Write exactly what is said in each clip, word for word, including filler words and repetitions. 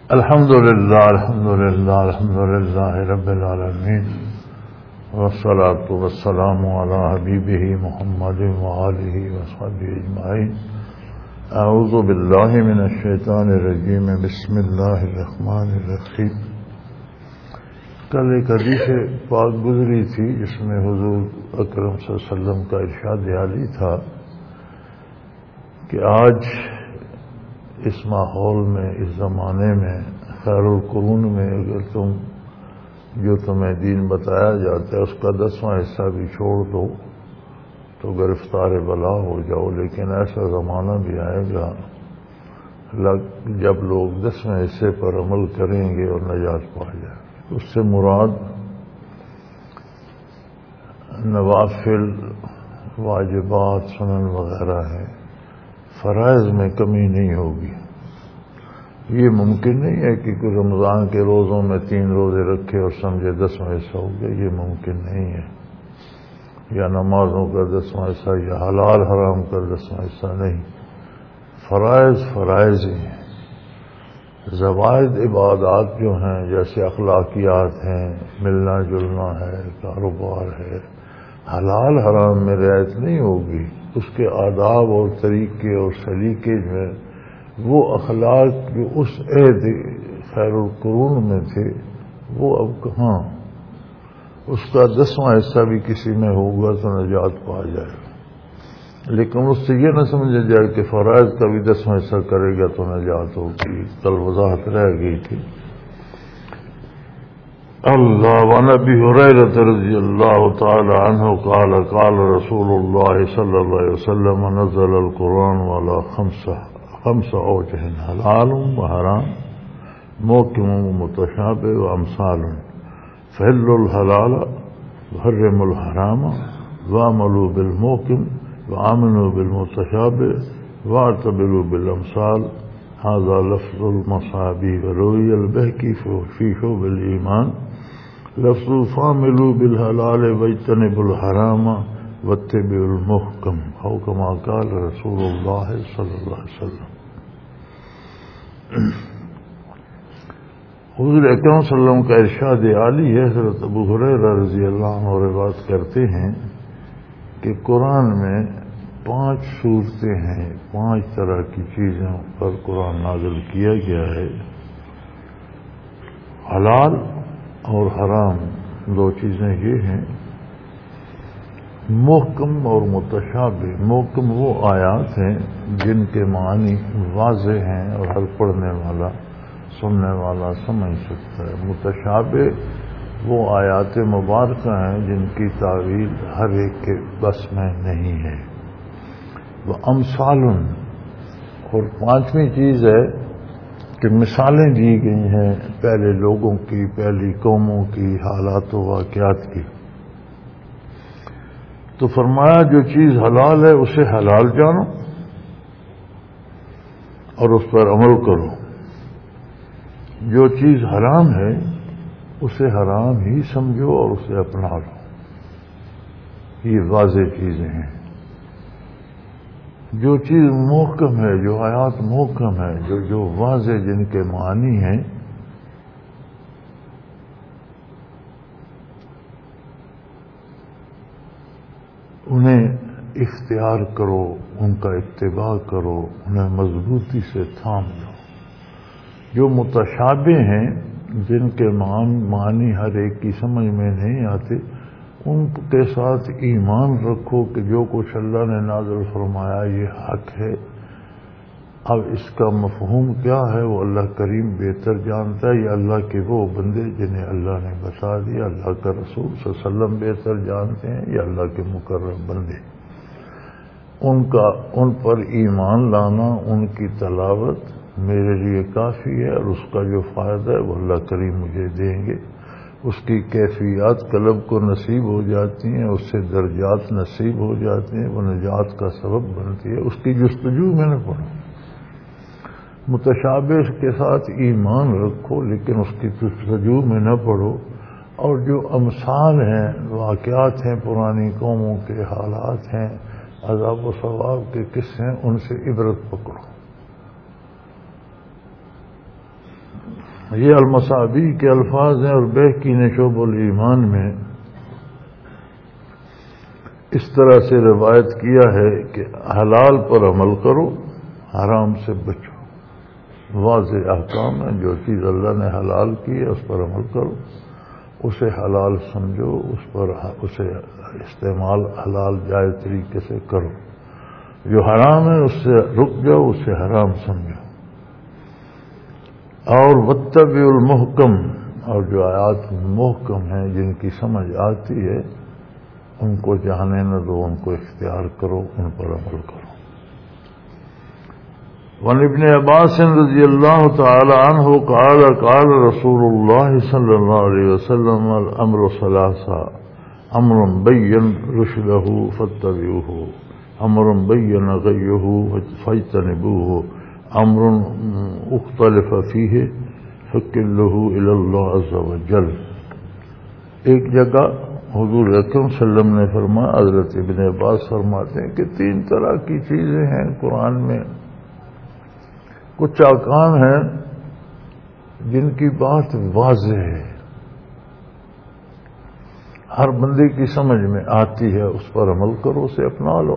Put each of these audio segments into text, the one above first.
الحمد للہ الحمد للہ الحمد للہ رب العالمین والصلاة والسلام علی حبیبہ محمد وآلہ وصحبہ اجمعین. اعوذ باللہ من الشیطان الرجیم. بسم اللہ الرحمن الرحیم. کل ایک حدیث پاک گزری تھی جس میں حضور اکرم صلی اللہ علیہ وسلم کا ارشاد عالی تھا کہ آج اس ماحول میں، اس زمانے میں، خیر القرون میں اگر تم جو تمہیں دین بتایا جاتا ہے اس کا دسواں حصہ بھی چھوڑ دو تو گرفتار بلا ہو جاؤ. لیکن ایسا زمانہ بھی آئے گا جب لوگ دسویں حصے پر عمل کریں گے اور نجات پا جائیں. اس سے مراد نوافل، واجبات، سنن وغیرہ ہیں. فرائض میں کمی نہیں ہوگی. یہ ممکن نہیں ہے کہ کوئی رمضان کے روزوں میں تین روزے رکھے اور سمجھے دسواں حصہ ہو گیا. یہ ممکن نہیں ہے. یا نمازوں کا دسواں حصہ یا حلال حرام کا دسواں حصہ نہیں. فرائض فرائض ہی ہیں. زوائد عبادات جو ہیں جیسے اخلاقیات ہیں، ملنا جلنا ہے، کاروبار ہے، حلال حرام میں رعایت نہیں ہوگی. اس کے آداب اور طریقے اور سلیقے جو ہیں وہ اخلاق جو اس عہد خیر القرون میں تھے وہ اب کہاں. اس کا دسواں حصہ بھی کسی میں ہوگا تو نجات پا جائے گا. لیکن اس سے یہ نہ سمجھا جائے کہ فرائض کا بھی دسواں حصہ کرے گا تو نجات ہوگی. کل وضاحت رہ گئی تھی. اللہ وعن ابی ہریرہ رضی اللہ تعالی عنہ قال قال رسول اللہ صلی اللہ علیہ وسلم نزل القرآن والا خمسہ خمس اوجہ حلال و حرام محکم و متشابہ و امثال فحلوا الحلال وحرموا الحرام واعملوا بالمحکم وآمنوا بالمتشابہ واعتبروا بالامثال. هذا لفظ المصابی وروی البہقی فی شعب الایمان. لفظ فاعملوا بالحلال واجتنبوا الحرام واتبعوا المحکم او کما قال رسول اللہ صلی اللہ علیہ وسلم. حضور اکرم صلی اللہ علیہ وسلم کا ارشاد عالی ہے. حضرت ابو ہریرہ رضی اللہ عنہ روایت کرتے ہیں کہ قرآن میں پانچ صورتیں ہیں، پانچ طرح کی چیزوں پر قرآن نازل کیا گیا ہے. حلال اور حرام دو چیزیں یہ ہیں. محکم اور متشابہ. محکم وہ آیات ہیں جن کے معنی واضح ہیں اور ہر پڑھنے والا سننے والا سمجھ سکتا ہے. متشابہ وہ آیات مبارکہ ہیں جن کی تعویل ہر ایک کے بس میں نہیں ہے. وہ امثال. اور پانچویں چیز ہے کہ مثالیں دی گئی ہیں پہلے لوگوں کی، پہلی قوموں کی، حالات و واقعات کی. تو فرمایا جو چیز حلال ہے اسے حلال جانو اور اس پر عمل کرو. جو چیز حرام ہے اسے حرام ہی سمجھو اور اسے اپنا لو. یہ واضح چیزیں ہیں. جو چیز محکم ہے، جو آیات محکم ہے، جو جو واضح جن کے معنی ہیں، انہیں اختیار کرو، ان کا اتباع کرو، انہیں مضبوطی سے تھام لو. جو متشابہ ہیں جن کے معنی ہر ایک کی سمجھ میں نہیں آتے، ان کے ساتھ ایمان رکھو کہ جو کچھ اللہ نے نازل فرمایا یہ حق ہے. اب اس کا مفہوم کیا ہے وہ اللہ کریم بہتر جانتا ہے. یا اللہ کے وہ بندے جنہیں اللہ نے بتا دیا، اللہ کا رسول صلی اللہ علیہ وسلم بہتر جانتے ہیں، یا اللہ کے مقرب بندے. ان کا ان پر ایمان لانا، ان کی تلاوت میرے لیے کافی ہے، اور اس کا جو فائدہ ہے وہ اللہ کریم مجھے دیں گے. اس کی کیفیات قلب کو نصیب ہو جاتی ہیں، اس سے درجات نصیب ہو جاتے ہیں، وہ نجات کا سبب بنتی ہے. اس کی جستجو میں نہ پڑھو. متشابہ کے ساتھ ایمان رکھو لیکن اس کی جستجو میں نہ پڑھو. اور جو امثال ہیں، واقعات ہیں، پرانی قوموں کے حالات ہیں، عذاب و ثواب کے قصے ہیں، ان سے عبرت پکڑو. یہ المصابی کے الفاظ ہیں، اور بیہقی نے شعب الایمان میں اس طرح سے روایت کیا ہے کہ حلال پر عمل کرو، حرام سے بچو۔ واضح احکام ہے، جو چیز اللہ نے حلال کی ہے اس پر عمل کرو، اسے حلال سمجھو، اس پر اسے استعمال حلال جائز طریقے سے کرو۔ جو حرام ہے اس سے رک جاؤ، اسے حرام سمجھو۔ اور واتبعوا المحکم، اور جو آیات محکم ہیں جن کی سمجھ آتی ہے ان کو جانے نہ دو، ان کو اختیار کرو، ان پر عمل کرو۔ وعن ابن عباس رضی اللہ تعالی عنہ قال قال رسول اللہ صلی اللہ علیہ وسلم الامر ثلاثہ امر بین رشدہ فاتبعوہ، امر بین غیہ فاجتنبوہ، امر اختلف فیہ فکلہ الی اللہ عز وجل۔ ایک جگہ حضور اکرم صلی اللہ علیہ وسلم نے فرمایا، حضرت ابن عباس فرماتے ہیں کہ تین طرح کی چیزیں ہیں قرآن میں، کچھ احکام ہیں جن کی بات واضح ہے، ہر بندے کی سمجھ میں آتی ہے، اس پر عمل کرو، اسے اپنا لو۔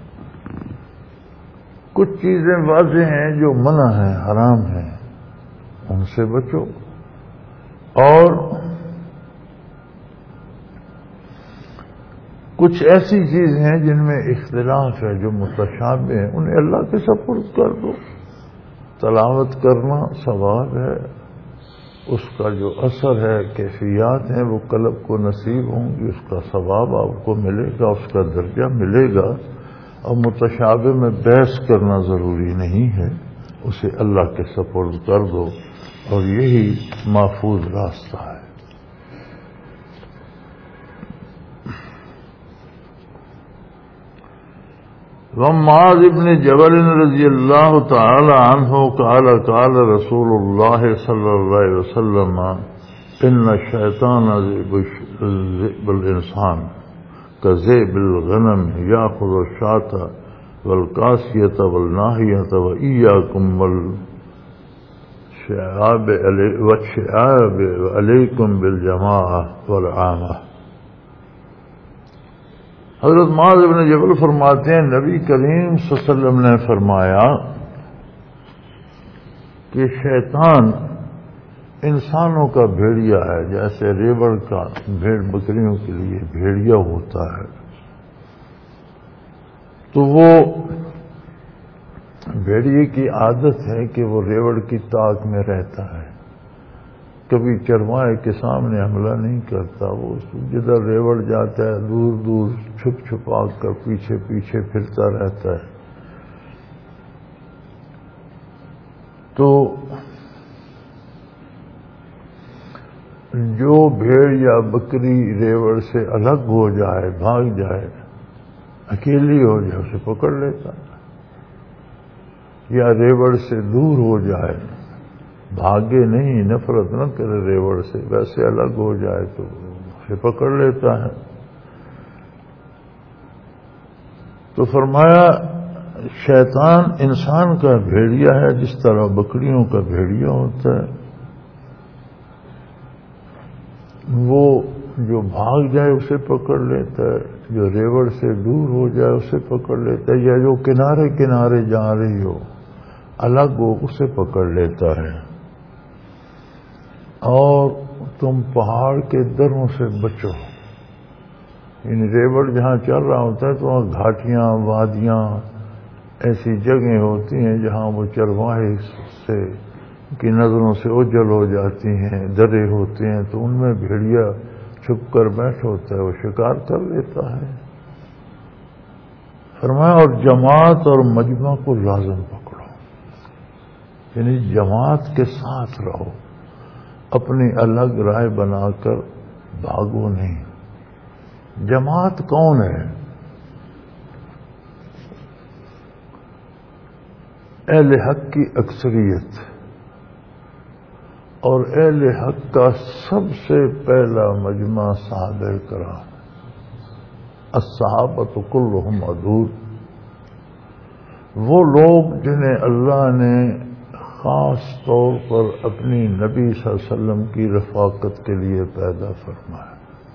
کچھ چیزیں واضح ہیں جو منع ہیں، حرام ہیں، ان سے بچو۔ اور کچھ ایسی چیزیں ہیں جن میں اختلاف ہے، جو متشابہ ہیں، انہیں اللہ کے سپرد کر دو۔ تلاوت کرنا ثواب ہے، اس کا جو اثر ہے، کیفیات ہیں، وہ قلب کو نصیب ہوں گی، اس کا ثواب آپ کو ملے گا، اس کا درجہ ملے گا۔ اور متشابہ میں بحث کرنا ضروری نہیں ہے، اسے اللہ کے سپرد کر دو، اور یہی محفوظ راستہ ہے۔ ومعاذ بن جبل رضی اللہ تعالی عنہ قال قال رسول اللہ صلی اللہ علیہ وسلم ان الشیطان ذئب الانسان كذئب الغنم یاخذ الشاة والقاسیة والناہیة وإیاکم والشعاب وعلیکم بالجماعة والعامة۔ حضرت معاذ بن جبل فرماتے ہیں، نبی کریم صلی اللہ علیہ وسلم نے فرمایا کہ شیطان انسانوں کا بھیڑیا ہے، جیسے ریوڑ کا بھیڑ بکریوں کے لیے بھیڑیا ہوتا ہے، تو وہ بھیڑیے کی عادت ہے کہ وہ ریوڑ کی طاق میں رہتا ہے، کبھی چرواہے کے سامنے حملہ نہیں کرتا، وہ جدھر ریوڑ جاتا ہے دور دور چھپ چھپا کر پیچھے پیچھے پھرتا رہتا ہے۔ تو جو بھیڑ یا بکری ریوڑ سے الگ ہو جائے، بھاگ جائے، اکیلی ہو جائے، اسے پکڑ لیتا ہے، یا ریوڑ سے دور ہو جائے، بھاگے نہیں، نفرت نہ کرے ریوڑ سے، ویسے الگ ہو جائے تو اسے پکڑ لیتا ہے۔ تو فرمایا شیطان انسان کا بھیڑیا ہے، جس طرح بکریوں کا بھیڑیا ہوتا ہے، وہ جو بھاگ جائے اسے پکڑ لیتا ہے، جو ریوڑ سے دور ہو جائے اسے پکڑ لیتا ہے، یا جو کنارے کنارے جا رہی ہو الگ ہو اسے پکڑ لیتا ہے۔ اور تم پہاڑ کے دروں سے بچو، یعنی ریوڑ جہاں چل رہا ہوتا ہے تو وہاں گھاٹیاں، وادیاں، ایسی جگہیں ہوتی ہیں جہاں وہ چرواہے سے کی نظروں سے اوجھل ہو جاتی ہیں، درے ہوتے ہیں، تو ان میں بھیڑیا چھپ کر بیٹھ ہوتا ہے، وہ شکار کر لیتا ہے۔ فرمایا اور جماعت اور مجمع کو لازم پکڑو، یعنی جماعت کے ساتھ رہو، اپنی الگ رائے بنا کر بھاگو نہیں۔ جماعت کون ہے؟ اہل حق کی اکثریت، اور اہل حق کا سب سے پہلا مجمع صحابہ کرام، الصحابۃ کلہم عدول، وہ لوگ جنہیں اللہ نے خاص طور پر اپنی نبی صلی اللہ علیہ وسلم کی رفاقت کے لیے پیدا فرمایا۔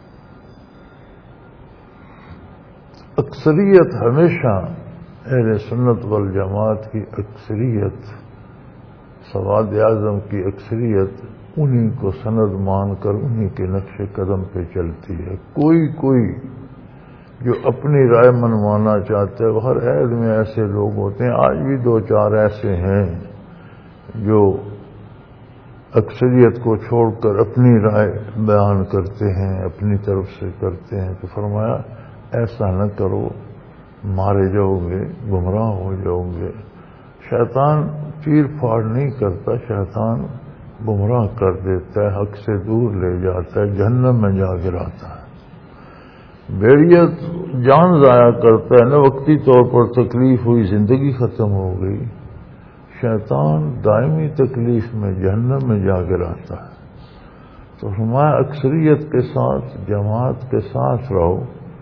اکثریت ہمیشہ اہل سنت والجماعت کی اکثریت، سواد اعظم کی اکثریت انہی کو سند مان کر انہی کے نقش قدم پہ چلتی ہے۔ کوئی کوئی جو اپنی رائے منوانا چاہتے ہیں، وہ ہر عہد میں ایسے لوگ ہوتے ہیں، آج بھی دو چار ایسے ہیں جو اکثریت کو چھوڑ کر اپنی رائے بیان کرتے ہیں، اپنی طرف سے کرتے ہیں۔ تو فرمایا ایسا نہ کرو، مارے جاؤ گے، گمراہ ہو جاؤ گے۔ شیطان چیر پھاڑ نہیں کرتا، شیطان گمراہ کر دیتا ہے، حق سے دور لے جاتا ہے، جہنم میں جا گراتا ہے۔ بھیڑیا جان ضائع کرتا ہے نا، وقتی طور پر تکلیف ہوئی، زندگی ختم ہو گئی۔ شیطان دائمی تکلیف میں جہنم میں جا گراتا ہے۔ تو ہمارا اکثریت کے ساتھ، جماعت کے ساتھ رہو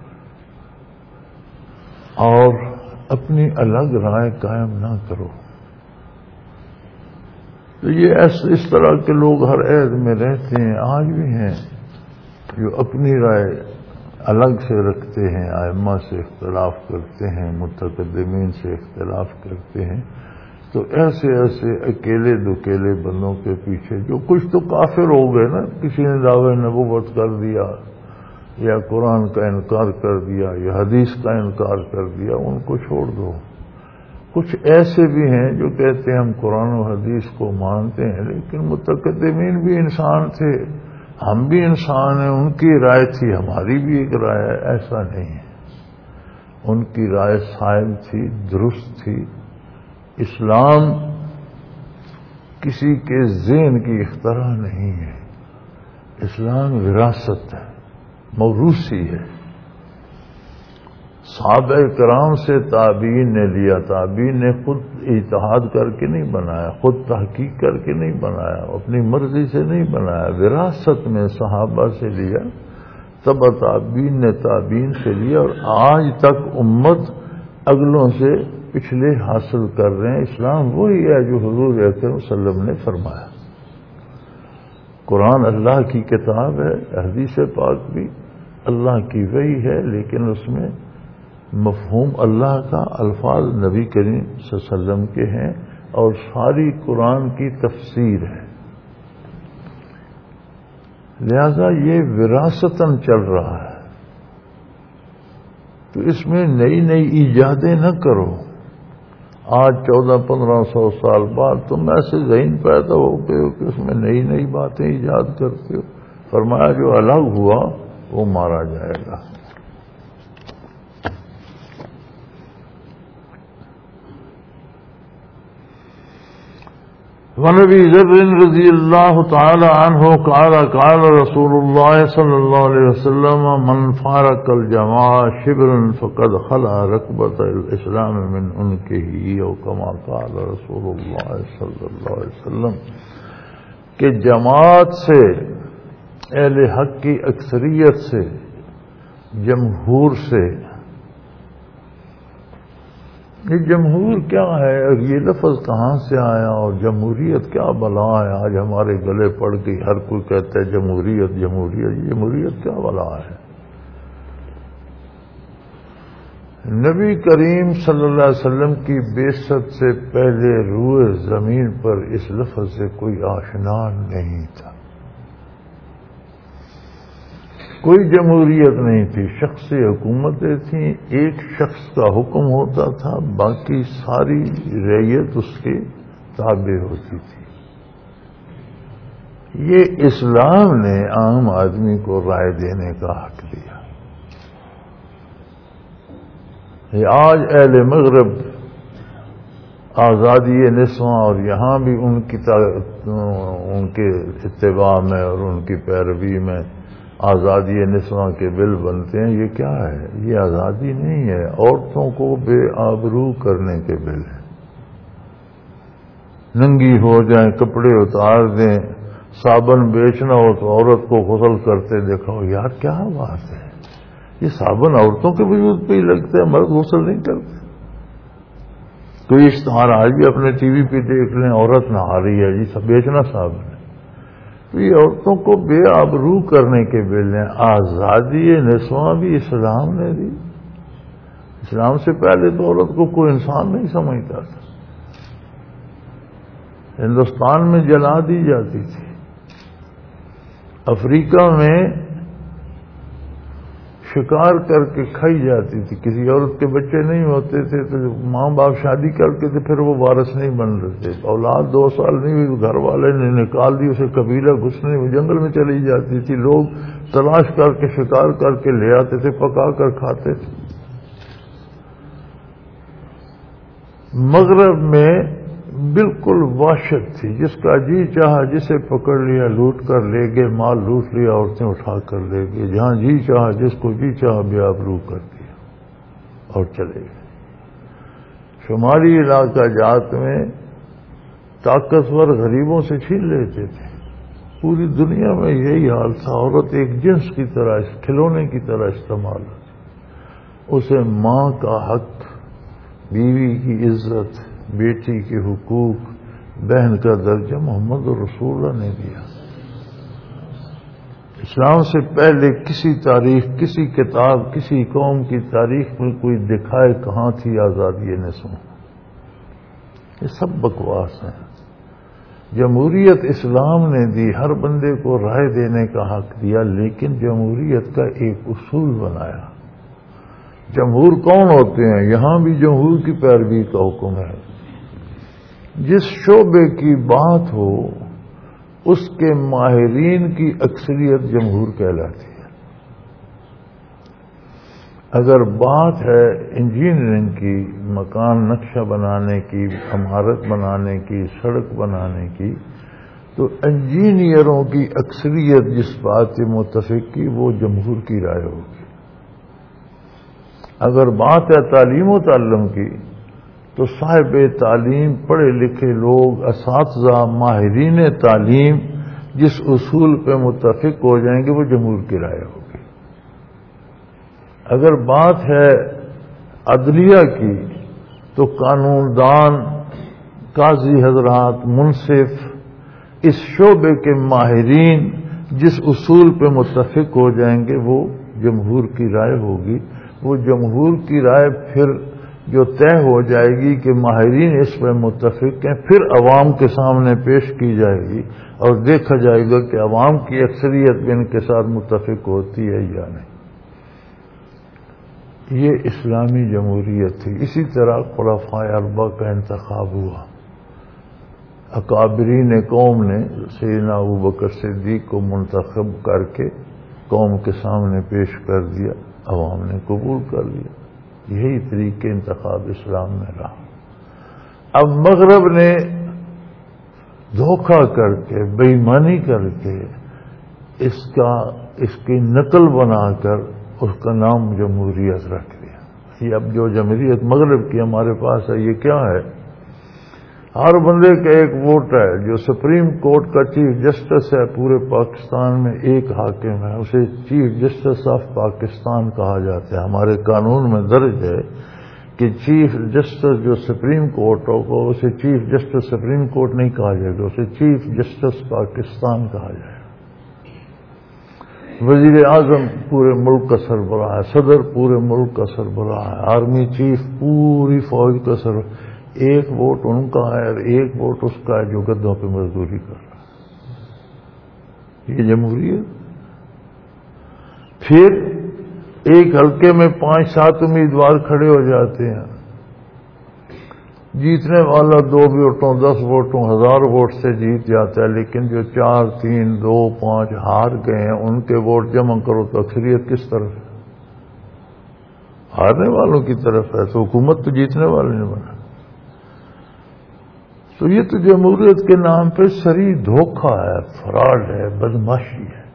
اور اپنی الگ رائے قائم نہ کرو۔ تو یہ اس طرح کے لوگ ہر عہد میں رہتے ہیں، آج بھی ہیں جو اپنی رائے الگ سے رکھتے ہیں، ائمہ سے اختلاف کرتے ہیں، متقدمین سے اختلاف کرتے ہیں۔ تو ایسے ایسے اکیلے دکیلے بندوں کے پیچھے، جو کچھ تو کافر ہو گئے نا، کسی نے دعوی نبوت کر دیا یا قرآن کا انکار کر دیا یا حدیث کا انکار کر دیا، ان کو چھوڑ دو۔ کچھ ایسے بھی ہیں جو کہتے ہیں ہم قرآن و حدیث کو مانتے ہیں، لیکن متقدمین بھی انسان تھے، ہم بھی انسان ہیں، ان کی رائے تھی، ہماری بھی ایک رائے ہے، ایسا نہیں ہے۔ ان کی رائے صائب تھی، درست تھی۔ اسلام کسی کے ذہن کی اختراع نہیں ہے، اسلام وراثت ہے، موروثی ہے۔ صحابہ کرام سے تابعین نے لیا، تابعین نے خود اجتہاد کر کے نہیں بنایا، خود تحقیق کر کے نہیں بنایا، اپنی مرضی سے نہیں بنایا، وراثت میں صحابہ سے لیا، تبع تابعین نے تابعین سے لیا، اور آج تک امت اگلوں سے پچھلے حاصل کر رہے ہیں۔ اسلام وہی ہے جو حضور اکرم صلی اللہ علیہ وسلم نے فرمایا۔ قرآن اللہ کی کتاب ہے، حدیث پاک بھی اللہ کی وحی ہے، لیکن اس میں مفہوم اللہ کا، الفاظ نبی کریم صلی اللہ علیہ وسلم کے ہیں، اور ساری قرآن کی تفسیر ہے۔ لہذا یہ وراثتاً چل رہا ہے، تو اس میں نئی نئی ایجادیں نہ کرو۔ آج چودہ پندرہ سو سال بعد تم ایسے ذہن پیدا ہو گئے ہو کہ اس میں نئی نئی باتیں ایجاد کرتے ہو۔ فرمایا جو الگ ہوا وہ مارا جائے گا۔ وعن ابي ذر رضي الله تعالى عنه قال قال رسول الله صلى الله عليه وسلم من فارق الجماعة شبرا فقد خلع ركبة الإسلام من عنقه، او كما قال رسول الله صلى الله عليه وسلم کہ جماعت سے، اہل حق کی اکثریت سے، جمہور سے، یہ جمہور کیا ہے، یہ لفظ کہاں سے آیا، اور جمہوریت کیا بلا ہے آج ہمارے گلے پڑ گئی، ہر کوئی کہتا ہے جمہوریت جمہوریت، جمہوریت کیا بلا ہے۔ نبی کریم صلی اللہ علیہ وسلم کی بعثت سے پہلے روئے زمین پر اس لفظ سے کوئی آشنا نہیں تھا، کوئی جمہوریت نہیں تھی، شخصی حکومتیں تھیں، ایک شخص کا حکم ہوتا تھا، باقی ساری رعیت اس کے تابع ہوتی تھی۔ یہ اسلام نے عام آدمی کو رائے دینے کا حق دیا۔ آج اہل مغرب آزادی نسواں، اور یہاں بھی ان کی ان کے اتباع میں اور ان کی پیروی میں آزادی نسواں کے بل بنتے ہیں۔ یہ کیا ہے؟ یہ آزادی نہیں ہے، عورتوں کو بے آبرو کرنے کے بل ہیں۔ ننگی ہو جائیں، کپڑے اتار دیں، صابن بیچنا ہو تو عورت کو غسل کرتے دیکھو، یار کیا بات ہے، یہ صابن عورتوں کے وجود پہ ہی لگتا ہے، مرد غسل نہیں کرتے۔ کوئی اشتہار آج بھی اپنے ٹی وی پہ دیکھ لیں، عورت نہا رہی ہے جی، سب بیچنا صاحب نے. تو یہ عورتوں کو بے آبرو کرنے کے بدلے آزادی نسواں بھی اسلام نے دی. اسلام سے پہلے تو عورت کو کوئی انسان نہیں سمجھتا تھا. ہندوستان میں جلا دی جاتی تھی، افریقہ میں شکار کر کے کھائی جاتی تھی. کسی عورت کے بچے نہیں ہوتے تھے تو ماں باپ شادی کرتے تھے، پھر وہ وارث نہیں بن رہے تھے. اولاد دو سال نہیں ہوئی، گھر والے نے نکال دی اسے، قبیلہ گھسنے میں جنگل میں چلی جاتی تھی. لوگ تلاش کر کے شکار کر کے لے آتے تھے، پکا کر کھاتے تھے. مغرب میں بالکل وحشت تھی، جس کا جی چاہا جسے پکڑ لیا لوٹ کر لے گئے، مال لوٹ لیا عورتیں اٹھا کر لے گئے. جہاں جی چاہا جس کو جی چاہا بے آبرو کر دیا اور چلے گئے. شمالی علاقہ جات میں طاقتور غریبوں سے چھین لیتے تھے. پوری دنیا میں یہی حال تھا. عورت ایک جنس کی طرح، کھلونے کی طرح استعمال ہوتی. اسے ماں کا حق، بیوی کی عزت، بیٹی کے حقوق، بہن کا درجہ محمد رسول اللہ نے دیا. اسلام سے پہلے کسی تاریخ، کسی کتاب، کسی قوم کی تاریخ میں کوئی دکھائے کہاں تھی آزادی نسواں. یہ سب بکواس ہیں. جمہوریت اسلام نے دی، ہر بندے کو رائے دینے کا حق دیا، لیکن جمہوریت کا ایک اصول بنایا. جمہور کون ہوتے ہیں؟ یہاں بھی جمہور کی پیروی کا حکم ہے. جس شعبے کی بات ہو اس کے ماہرین کی اکثریت جمہور کہلاتی ہے. اگر بات ہے انجینئرنگ کی، مکان نقشہ بنانے کی، عمارت بنانے کی، سڑک بنانے کی، تو انجینئروں کی اکثریت جس بات سے متفق کی وہ جمہور کی رائے ہوگی. اگر بات ہے تعلیم و تعلم کی تو صاحب تعلیم، پڑھے لکھے لوگ، اساتذہ، ماہرین تعلیم جس اصول پہ متفق ہو جائیں گے وہ جمہور کی رائے ہوگی. اگر بات ہے عدلیہ کی تو قانون دان، قاضی حضرات، منصف، اس شعبے کے ماہرین جس اصول پہ متفق ہو جائیں گے وہ جمہور کی رائے ہوگی. وہ جمہور کی رائے پھر جو طے ہو جائے گی کہ ماہرین اس پر متفق ہیں، پھر عوام کے سامنے پیش کی جائے گی اور دیکھا جائے گا کہ عوام کی اکثریت بھی ان کے ساتھ متفق ہوتی ہے یا نہیں. یہ اسلامی جمہوریت تھی. اسی طرح خلفائے اربعہ کا انتخاب ہوا. اکابرین قوم نے سیدنا ابوبکر صدیق کو منتخب کر کے قوم کے سامنے پیش کر دیا، عوام نے قبول کر لیا. یہی طریقے انتخاب اسلام میں رہا. اب مغرب نے دھوکہ کر کے، بے ایمانی کر کے اس کا اس کی نقل بنا کر اس کا نام جمہوریت رکھ دیا. یہ اب جو جمہوریت مغرب کی ہمارے پاس ہے یہ کیا ہے؟ ہر بندے کا ایک ووٹ ہے. جو سپریم کورٹ کا چیف جسٹس ہے پورے پاکستان میں ایک حاکم ہے، اسے چیف جسٹس آف پاکستان کہا جاتا ہے. ہمارے قانون میں درج ہے کہ چیف جسٹس جو سپریم کورٹ ہوگا اسے چیف جسٹس سپریم کورٹ نہیں کہا جائے گا، اسے چیف جسٹس پاکستان کہا جائے گا. وزیر اعظم پورے ملک کا سربراہ ہے، صدر پورے ملک کا سربراہ ہے، آرمی چیف پوری فوج کا سربراہ. ایک ووٹ ان کا ہے اور ایک ووٹ اس کا ہے جو گدھوں پہ مزدوری کر رہا ہے. یہ جمہوریت. پھر ایک حلقے میں پانچ سات امیدوار کھڑے ہو جاتے ہیں، جیتنے والا دو ووٹوں، دس ووٹوں، ہزار ووٹ سے جیت جاتا ہے. لیکن جو چار، تین، دو، پانچ ہار گئے ہیں ان کے ووٹ جمع کرو تو اکثریت کس طرف ہے؟ ہارنے والوں کی طرف ہے. تو حکومت تو جیتنے والے نے بنا. تو یہ تو جمہوریت کے نام پہ سری دھوکہ ہے، فراڈ ہے، بدماشی ہے.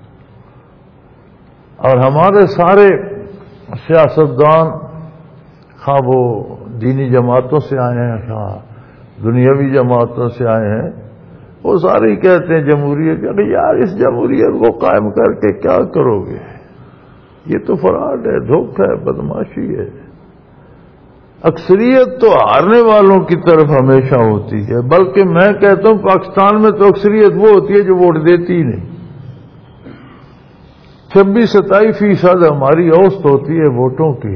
اور ہمارے سارے سیاستدان، خواہ وہ دینی جماعتوں سے آئے ہیں، خواہ دنیاوی جماعتوں سے آئے ہیں، وہ سارے ہی کہتے ہیں جمہوریت. ارے یار اس جمہوریت کو قائم کر کے کیا کرو گے؟ یہ تو فراڈ ہے، دھوکہ ہے، بدماشی ہے. اکثریت تو ہارنے والوں کی طرف ہمیشہ ہوتی ہے، بلکہ میں کہتا ہوں پاکستان میں تو اکثریت وہ ہوتی ہے جو ووٹ دیتی ہی نہیں۔ چھبیس ستائیس فیصد ہماری اوسط ہوتی ہے ووٹوں کی،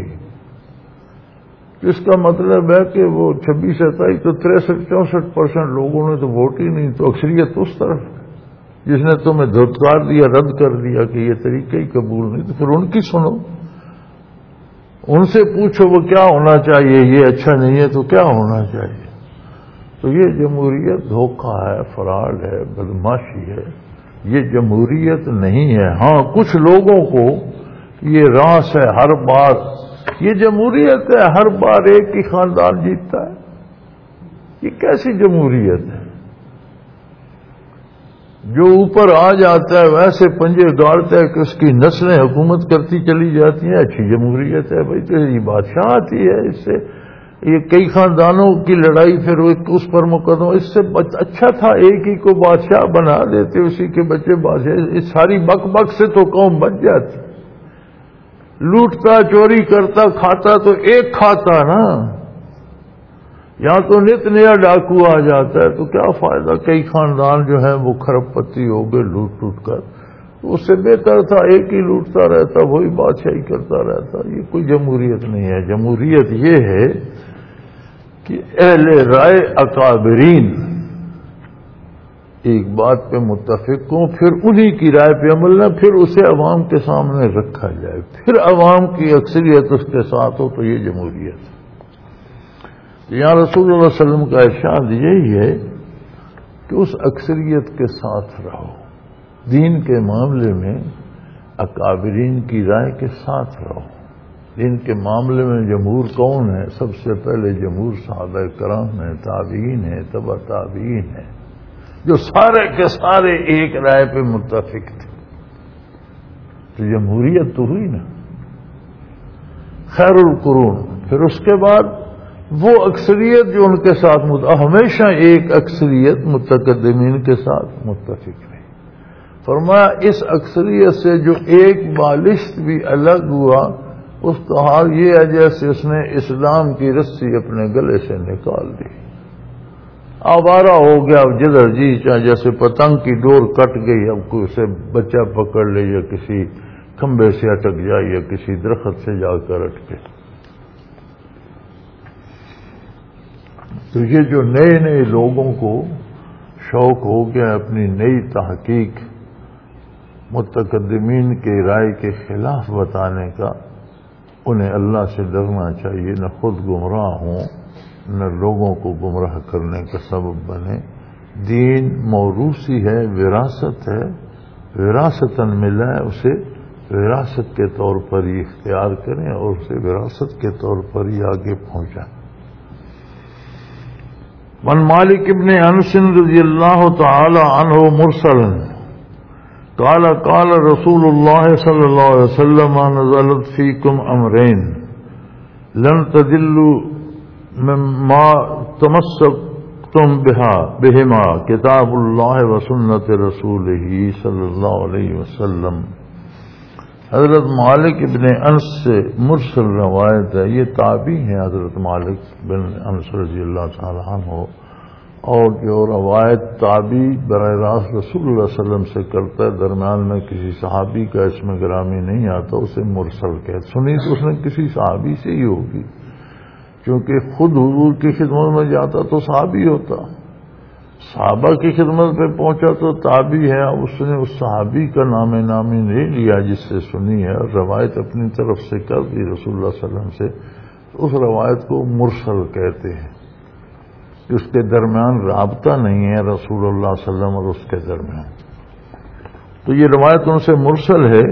اس کا مطلب ہے کہ وہ چھبیس ستائیس تو تریسٹھ چونسٹھ پرسینٹ لوگوں نے تو ووٹ ہی نہیں، تو اکثریت اس طرف جس نے تمہیں دھتکار دیا، رد کر دیا کہ یہ طریقہ ہی قبول نہیں، تو پھر ان کی سنو، ان سے پوچھو وہ کیا ہونا چاہیے، یہ اچھا نہیں ہے تو کیا ہونا چاہیے۔ تو یہ جمہوریت دھوکہ ہے، فراڈ ہے، بدماشی ہے، یہ جمہوریت نہیں ہے۔ ہاں کچھ لوگوں کو یہ راس ہے، ہر بار یہ جمہوریت ہے، ہر بار ایک ہی خاندان جیتتا ہے، یہ کیسی جمہوریت ہے؟ جو اوپر آ جاتا ہے ویسے پنجے گاڑتا ہے کہ اس کی نسلیں حکومت کرتی چلی جاتی ہیں، اچھی جمہوریت ہے بھائی، تو یہ بادشاہ آتی ہے، اس سے یہ کئی خاندانوں کی لڑائی پھر اس پر مقدمہ، اس سے اچھا تھا ایک ہی کو بادشاہ بنا دیتے، اسی کے بچے بادشاہ، اس ساری بک بک سے تو قوم بچ جاتی، لوٹتا چوری کرتا کھاتا تو ایک کھاتا نا، یہاں تو نت نیا ڈاکو آ جاتا ہے تو کیا فائدہ، کئی خاندان جو ہیں وہ کھرب پتی ہو گئے لوٹ لوٹ کر، تو اس سے بہتر تھا ایک ہی لوٹتا رہتا، وہی بادشاہی کرتا رہتا۔ یہ کوئی جمہوریت نہیں ہے، جمہوریت یہ ہے کہ اہل رائے اکابرین ایک بات پہ متفق ہوں، پھر انہی کی رائے پہ عمل نہ، پھر اسے عوام کے سامنے رکھا جائے، پھر عوام کی اکثریت اس کے ساتھ ہو، تو یہ جمہوریت ہے۔ یہاں رسول اللہ صلی اللہ علیہ وسلم کا ارشاد یہی ہے کہ اس اکثریت کے ساتھ رہو، دین کے معاملے میں اکابرین کی رائے کے ساتھ رہو۔ دین کے معاملے میں جمہور کون ہے؟ سب سے پہلے جمہور صحابہ کرام ہیں، تابعین ہیں، تبع تابعین ہیں، جو سارے کے سارے ایک رائے پہ متفق تھے، تو جمہوریت تو ہوئی نا، خیر القرون۔ پھر اس کے بعد وہ اکثریت جو ان کے ساتھ مت... ہمیشہ ایک اکثریت متقدمین کے ساتھ متفق رہی۔ فرمایا اس اکثریت سے جو ایک بالشت بھی الگ ہوا، اس کا حال یہ ہے جیسے اس نے اسلام کی رسی اپنے گلے سے نکال دی، آوارہ ہو گیا، اب جدھر جی چاہے، جیسے پتنگ کی ڈور کٹ گئی، اب کوئی اسے بچہ پکڑ لے یا کسی کھمبے سے اٹک جائے یا کسی درخت سے جا کر اٹکے۔ تو یہ جو نئے نئے لوگوں کو شوق ہو گیا اپنی نئی تحقیق متقدمین کے رائے کے خلاف بتانے کا، انہیں اللہ سے ڈرنا چاہیے، نہ خود گمراہ ہوں نہ لوگوں کو گمراہ کرنے کا سبب بنے۔ دین موروثی ہے، وراثت ہے، وراثتاً ملا ہے، اسے وراثت کے طور پر ہی اختیار کریں اور اسے وراثت کے طور پر ہی آگے پہنچائیں۔ من مالک ابن انس رضی اللہ تعالی عنہ مرسلا قال قال رسول اللہ صلی اللہ علیہ وسلم نزلت فیکم امرین لن تضلوا مما تمسکتم بہما کتاب اللہ و سنت رسولہ صلی اللہ علیہ وسلم۔ حضرت مالک ابن انس سے مرسل روایت ہے، یہ تابعی ہیں حضرت مالک بن انس رضی اللہ تعالیٰ عنہ، اور جو روایت تابعی براہ راست رسول اللہ صلی اللہ علیہ وسلم سے کرتا ہے، درمیان میں کسی صحابی کا اس میں گرامی نہیں آتا، اسے مرسل کہتے۔ سنی تو اس نے کسی صحابی سے ہی ہوگی، کیونکہ خود حضور کی خدمت میں جاتا تو صحابی ہوتا، صحابہ کی خدمت پہ پہنچا تو تابعی ہے، اس نے اس صحابی کا نام نامی نہیں لیا جس سے سنی ہے، اور روایت اپنی طرف سے کر دی رسول اللہ صلی اللہ علیہ وسلم سے، تو اس روایت کو مرسل کہتے ہیں، اس کے درمیان رابطہ نہیں ہے رسول اللہ صلی اللہ علیہ وسلم اور اس کے درمیان۔ تو یہ روایت ان سے مرسل ہے۔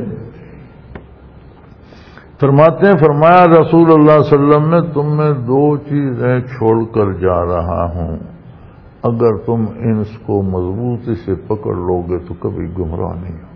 فرماتے ہیں، فرمایا رسول اللہ صلی اللہ علیہ وسلم نے، تم میں دو چیزیں چھوڑ کر جا رہا ہوں، اگر تم ان کو مضبوطی سے پکڑ لو گے تو کبھی گمراہ نہیں ہو۔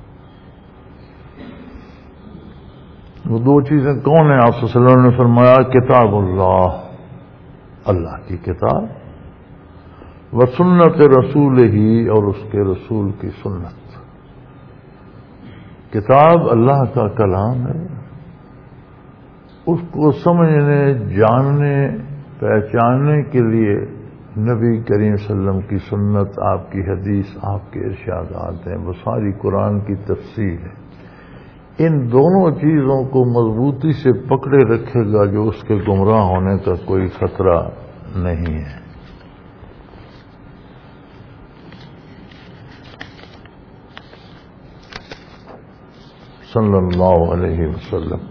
وہ دو چیزیں کون ہیں؟ آپ صلی اللہ علیہ وسلم نے فرمایا کتاب اللہ، اللہ کی کتاب، و سنت رسول ہی، اور اس کے رسول کی سنت۔ کتاب اللہ کا کلام ہے، اس کو سمجھنے، جاننے، پہچاننے کے لیے نبی کریم صلی اللہ علیہ وسلم کی سنت، آپ کی حدیث، آپ کے ارشادات ہیں، وہ ساری قرآن کی تفسیر ہے۔ ان دونوں چیزوں کو مضبوطی سے پکڑے رکھے گا جو اس کے گمراہ ہونے کا کوئی خطرہ نہیں ہے۔ صلی اللہ علیہ وسلم۔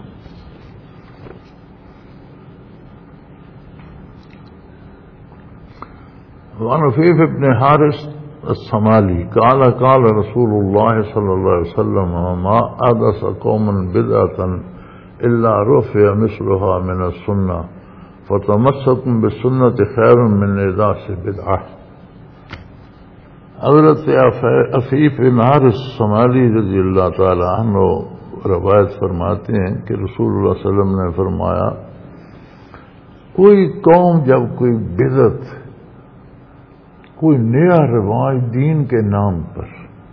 وعن عفیف بن حارث الصمالی قال قال رسول اللہ صلی اللہ علیہ وسلم ما احدث قوم بدعة الا رفع مثلها من السنة فتمسكوا بالسنة خير من احداث بدعة۔ حضرت عفیف بن حارث الصمالی رضی اللہ تعالی عنہ روایت فرماتے ہیں کہ رسول اللہ صلی اللہ علیہ وسلم نے فرمایا، کوئی قوم جب کوئی بدعت، کوئی نیا رواج دین کے نام پر،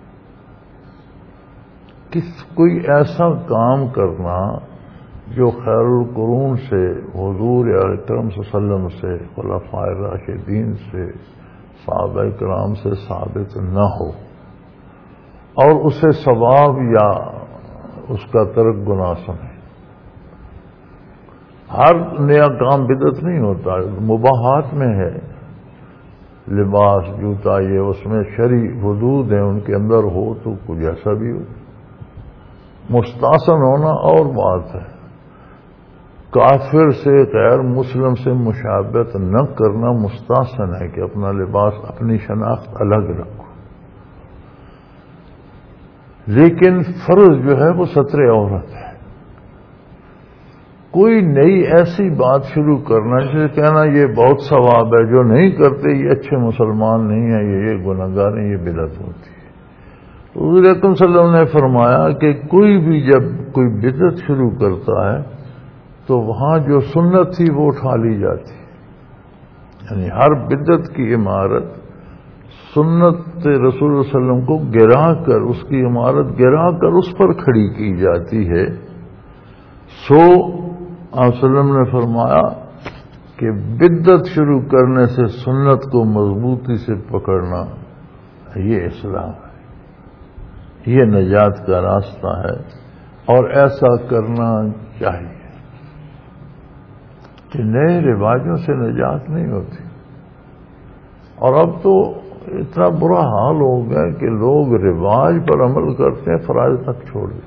کس کوئی ایسا کام کرنا جو خیر القرون سے، حضور اکرم صلی اللہ علیہ وسلم سے، خلفاء راشدین سے، صحابہ کرام سے ثابت نہ ہو، اور اسے ثواب یا اس کا ترک گناہ سمجھے۔ ہر نیا کام بدعت نہیں ہوتا، مباحات میں ہے، لباس، جوتا، یہ اس میں شرعی حدود ہیں، ان کے اندر ہو تو کچھ ایسا بھی ہو۔ مستحسن ہونا اور بات ہے، کافر سے، غیر مسلم سے مشابہت نہ کرنا مستحسن ہے کہ اپنا لباس، اپنی شناخت الگ رکھو، لیکن فرض جو ہے وہ ستر عورت ہے۔ کوئی نئی ایسی بات شروع کرنا جسے کہنا یہ بہت ثواب ہے، جو نہیں کرتے یہ اچھے مسلمان نہیں ہیں، یہ یہ گناہگار ہیں، یہ بدعت ہوتی ہے۔ تو حضور اکرم صلی اللہ علیہ وسلم نے فرمایا کہ کوئی بھی جب کوئی بدعت شروع کرتا ہے تو وہاں جو سنت تھی وہ اٹھا لی جاتی، یعنی ہر بدعت کی عمارت سنت رسول اللہ صلی اللہ علیہ وسلم کو گرا کر، اس کی عمارت گرا کر اس پر کھڑی کی جاتی ہے۔ سو آپ صلی اللہ علیہ وسلم نے فرمایا کہ بدعت شروع کرنے سے سنت کو مضبوطی سے پکڑنا یہ اسلام ہے، یہ نجات کا راستہ ہے، اور ایسا کرنا چاہیے کہ نئے رواجوں سے نجات نہیں ہوتی۔ اور اب تو اتنا برا حال ہو گیا کہ لوگ رواج پر عمل کرتے ہیں، فرائض تک چھوڑ دیتے ہیں۔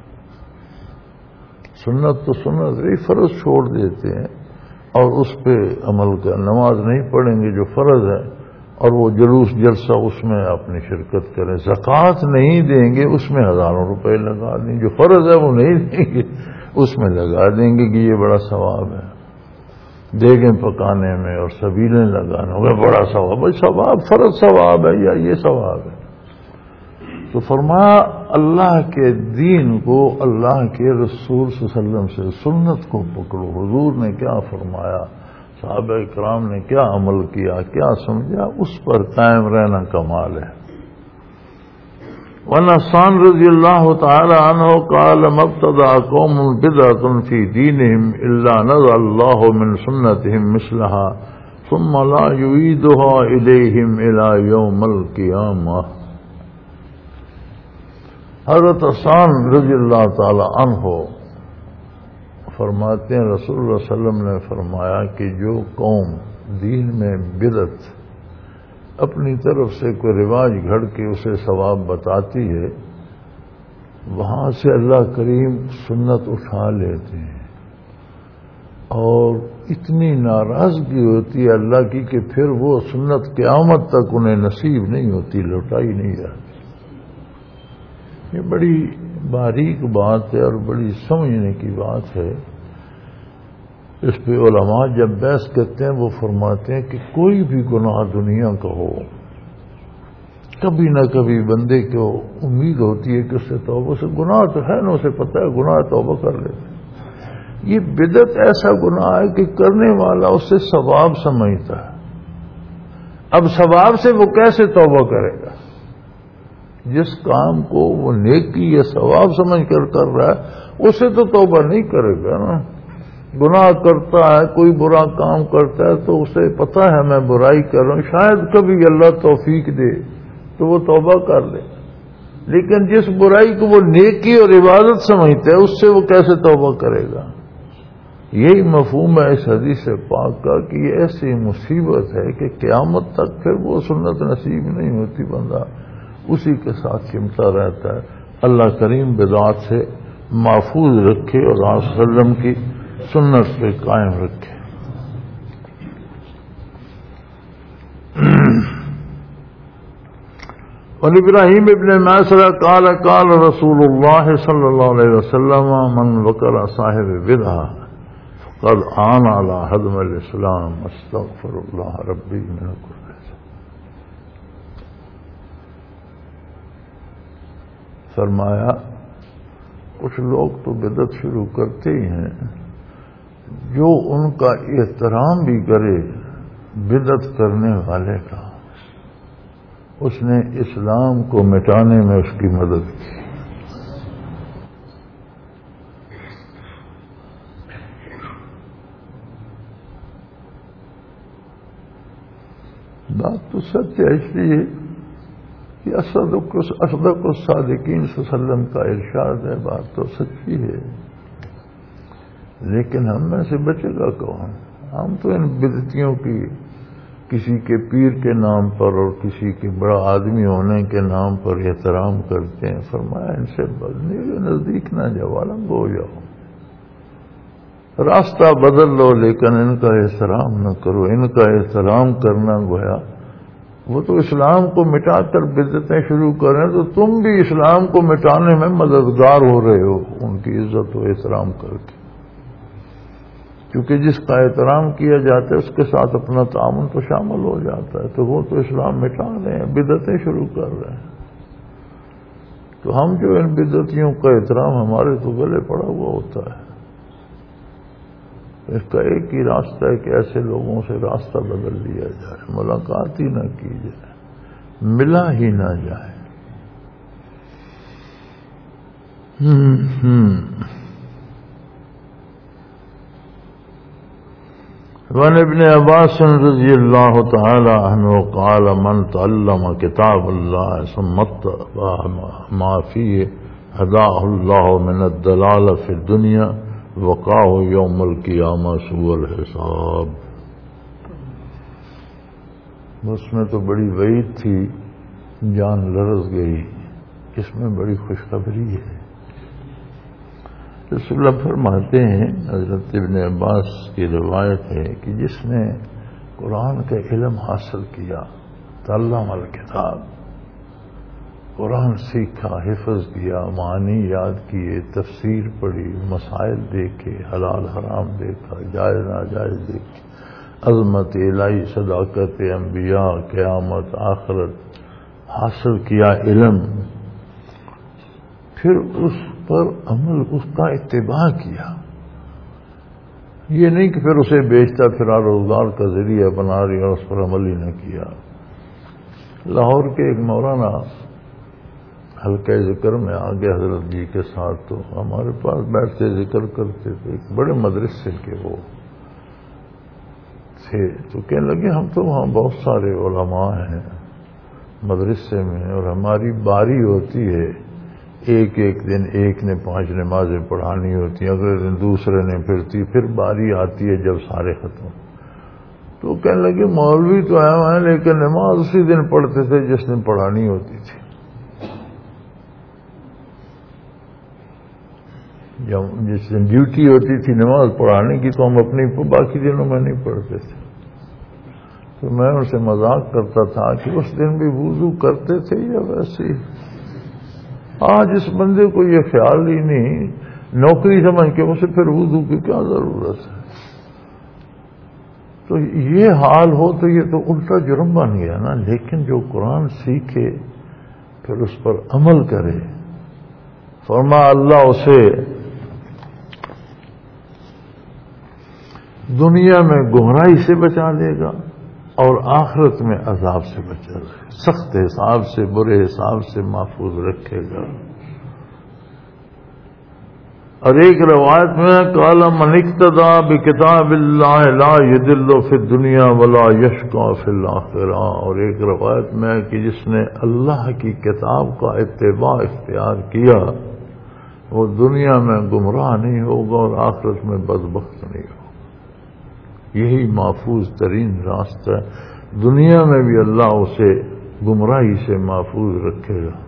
سنت تو سنت رہی، فرض چھوڑ دیتے ہیں اور اس پہ عمل کر، نماز نہیں پڑھیں گے جو فرض ہے، اور وہ جلوس جلسہ اس میں اپنی شرکت کریں، زکوٰۃ نہیں دیں گے اس میں ہزاروں روپے لگا دیں گے، جو فرض ہے وہ نہیں دیں گے اس میں لگا دیں گے کہ یہ بڑا ثواب ہے، دیگیں پکانے میں اور سبیلیں لگانے میں بڑا ثواب، بھائی ثواب فرض ثواب ہے یا یہ ثواب ہے؟ تو فرمایا اللہ کے دین کو، اللہ کے رسول صلی اللہ علیہ وسلم سے سنت کو پکڑو۔ حضور نے کیا فرمایا، صحابہ کرام نے کیا عمل کیا، کیا سمجھا، اس پر قائم رہنا کمال ہے۔ وعن عفان رضی اللہ تعالی عنہ قال مبتدع قوم بدعة في دینهم الا نزع اللہ من سنتهم مثلها ثم لا يعيدها الیہم الى یوم القیامہ۔ حضرت عفان رضی اللہ تعالی عنہ فرماتے ہیں رسول اللہ صلی اللہ علیہ وسلم نے فرمایا کہ جو قوم دین میں بدعت اپنی طرف سے کوئی رواج گھڑ کے اسے ثواب بتاتی ہے، وہاں سے اللہ کریم سنت اٹھا لیتے ہیں، اور اتنی ناراضگی ہوتی ہے اللہ کی کہ پھر وہ سنت قیامت تک انہیں نصیب نہیں ہوتی، لوٹائی نہیں جاتی۔ یہ بڑی باریک بات ہے اور بڑی سمجھنے کی بات ہے۔ اس پہ علماء جب بحث کرتے ہیں وہ فرماتے ہیں کہ کوئی بھی گناہ دنیا کا ہو، کبھی نہ کبھی بندے کو امید ہوتی ہے کہ اس سے توبہ سے، گناہ تو ہے نا، اسے پتہ ہے گناہ، توبہ کر لیتے۔ یہ بدعت ایسا گناہ ہے کہ کرنے والا اس سے ثواب سمجھتا ہے۔ اب ثواب سے وہ کیسے توبہ کرے گا؟ جس کام کو وہ نیکی یا ثواب سمجھ کر کر رہا ہے اسے تو توبہ نہیں کرے گا نا، گناہ کرتا ہے، کوئی برا کام کرتا ہے تو اسے پتہ ہے میں برائی کر رہا ہوں، شاید کبھی اللہ توفیق دے تو وہ توبہ کر لے، لیکن جس برائی کو وہ نیکی اور عبادت سمجھتا ہے اس سے وہ کیسے توبہ کرے گا؟ یہی مفہوم ہے اس حدیث پاک کا کہ یہ ایسی مصیبت ہے کہ قیامت تک پھر وہ سنت نصیب نہیں ہوتی، بندہ اسی کے ساتھ چمٹا رہتا ہے۔ اللہ کریم بدعات سے محفوظ رکھے اور آپ صلی اللہ علیہ وسلم کی سنت پہ قائم رکھے۔ اور ابراہیم ابن معصرہ قال قال رسول اللہ صلی اللہ علیہ وسلم من وکر صاحب بدعہ قد آن علی حدم الاسلام استغفر اللہ ربی من کل ذنب۔ فرمایا کچھ لوگ تو بدعت شروع کرتے ہی ہیں، جو ان کا احترام بھی کرے بدعت کرنے والے کا، اس نے اسلام کو مٹانے میں اس کی مدد کی۔ بات تو سچ ہے، اس لیے کہ اصدق اصدق الصادقین صلی اللہ علیہ وسلم کا ارشاد ہے، بات تو سچی ہے، لیکن ہم میں سے بچے گا کون؟ ہم تو ان بدعتیوں کی کسی کے پیر کے نام پر اور کسی کے بڑا آدمی ہونے کے نام پر احترام کرتے ہیں۔ فرمایا ان سے میرے نزدیک نہ جاؤ، الگ ہو جاؤ، راستہ بدل لو، لیکن ان کا احترام نہ کرو۔ ان کا احترام کرنا گویا وہ تو اسلام کو مٹا کر بدعتیں شروع کریں تو تم بھی اسلام کو مٹانے میں مددگار ہو رہے ہو ان کی عزت و احترام کر کے، کیونکہ جس کا احترام کیا جاتا ہے اس کے ساتھ اپنا تعاون تو شامل ہو جاتا ہے، تو وہ تو اسلام مٹا رہے ہیں، بدعتیں شروع کر رہے ہیں۔ تو ہم جو ان بدعتیوں کا احترام ہمارے تو گلے پڑا ہوا ہوتا ہے۔ اس کا ایک ہی راستہ ہے کہ ایسے لوگوں سے راستہ بدل لیا جائے، ملاقات ہی نہ کی جائے، ملا ہی نہ جائے۔ وعن ابن عباس رضی اللہ تعالی عنہ قال من تعلم کتاب اللہ ثم اتبع ما فیہ ہداہ اللہ من الدلال فی الدنیا وقاہ یوم القیامہ سوء الحساب۔ اس میں تو بڑی وعید تھی، جان لرز گئی، اس میں بڑی خوشخبری ہے۔ رسول اللہ فرماتے ہیں، حضرت ابن عباس کی روایت ہے کہ جس نے قرآن کا علم حاصل کیا، تعلم الکتاب، قرآن سیکھا، حفظ کیا، معنی یاد کیے، تفسیر پڑھی، مسائل دیکھے، حلال حرام دیکھا، جائز ناجائز دیکھے، عظمت الہی، صداقت انبیاء، قیامت، آخرت حاصل کیا علم، پھر اس پر عمل، اس کا اتباع کیا، یہ نہیں کہ پھر اسے بیچتا پھرا روزگار کا ذریعہ بنا رہی اور اس پر عمل ہی نہ کیا۔ لاہور کے ایک مولانا حلقہ ذکر میں آگے حضرت جی کے ساتھ تو ہمارے پاس بیٹھتے ذکر کرتے تھے، ایک بڑے مدرسے کے وہ تھے، تو کہنے لگے ہم تو وہاں بہت سارے علماء ہیں مدرسے میں، اور ہماری باری ہوتی ہے ایک ایک دن ایک نے پانچ نمازیں پڑھانی ہوتی ہیں، اگلے دن دوسرے نے پھرتی، پھر باری آتی ہے جب سارے ختم۔ تو کہنے لگے مولوی تو آئے ہوئے ہیں لیکن نماز اسی دن پڑھتے تھے جس دن پڑھانی ہوتی تھی، جس دن ڈیوٹی ہوتی تھی نماز پڑھانے کی تو ہم اپنی باقی دنوں میں نہیں پڑھتے تھے۔ تو میں ان سے مذاق کرتا تھا کہ اس دن بھی وضو کرتے تھے یا ویسے ہی؟ آج اس بندے کو یہ خیال ہی نہیں، نوکری سمجھ کے اسے پھر وضو کی کیا ضرورت ہے؟ تو یہ حال ہو تو یہ تو الٹا جرم بن گیا نا۔ لیکن جو قرآن سیکھے پھر اس پر عمل کرے، فرما اللہ اسے دنیا میں گمراہی سے بچا لے گا اور آخرت میں عذاب سے بچا لے گا، سخت حساب سے، برے حساب سے محفوظ رکھے گا۔ اور ایک روایت میں قال من اقتدى بکتاب اللہ لا یضل فی الدنیا ولا یشقى فی الآخرہ، اور ایک روایت میں کہ جس نے اللہ کی کتاب کا اتباع اختیار کیا وہ دنیا میں گمراہ نہیں ہوگا اور آخرت میں بدبخت نہیں ہوگا۔ یہی محفوظ ترین راستہ ہے، دنیا میں بھی اللہ اسے گمراہی سے محفوظ رکھے گا۔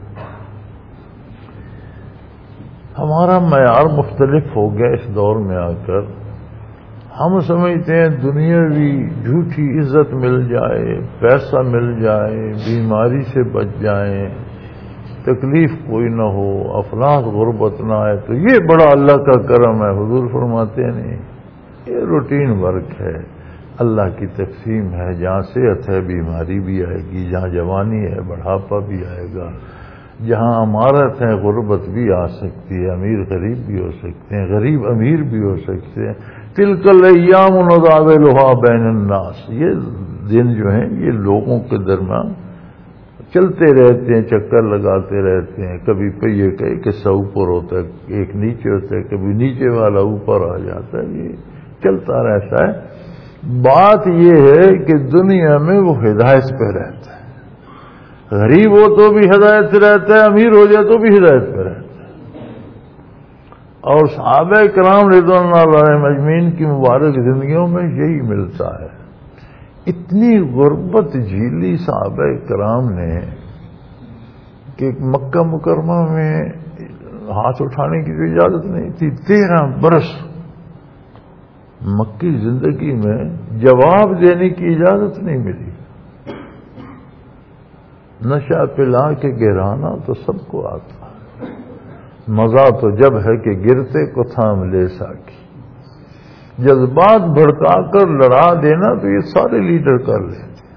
ہمارا معیار مختلف ہو گیا اس دور میں آ کر، ہم سمجھتے ہیں دنیاوی جھوٹی عزت مل جائے، پیسہ مل جائے، بیماری سے بچ جائیں، تکلیف کوئی نہ ہو، افلاس غربت نہ آئے تو یہ بڑا اللہ کا کرم ہے۔ حضور فرماتے ہیں نہیں، یہ روٹین ورک ہے، اللہ کی تقسیم ہے، جہاں صحت ہے بیماری بھی آئے گی، جہاں جوانی ہے بڑھاپا بھی آئے گا، جہاں امارت ہے غربت بھی آ سکتی ہے، امیر غریب بھی ہو سکتے ہیں، غریب امیر بھی ہو سکتے ہیں۔ تلک الایام نداولها بین الناس، یہ دن جو ہیں یہ لوگوں کے درمیان چلتے رہتے ہیں، چکر لگاتے رہتے ہیں، کبھی پہیے کا ایک حصہ اوپر ہوتا ہے ایک نیچے ہوتا ہے، کبھی نیچے والا اوپر آ جاتا ہے، یہ چلتا رہتا ہے۔ بات یہ ہے کہ دنیا میں وہ ہدایت پہ رہتا ہے، غریب ہو تو بھی ہدایت پہ رہتا ہے، امیر ہو جائے تو بھی ہدایت پہ رہتا ہے۔ اور صحابہ کرام رضوان اللہ علیہم اجمعین کی مبارک زندگیوں میں یہی ملتا ہے۔ اتنی غربت جھیلی صحابہ کرام نے کہ مکہ مکرمہ میں ہاتھ اٹھانے کی کوئی اجازت نہیں تھی، تیرہ برس مکی زندگی میں جواب دینے کی اجازت نہیں ملی۔ نشہ پلا کے گرانا تو سب کو آتا ہے، مزہ تو جب ہے کہ گرتے کو تھام لے ساکی۔ جذبات بھڑکا کر لڑا دینا تو یہ سارے لیڈر کر لیتے ہیں۔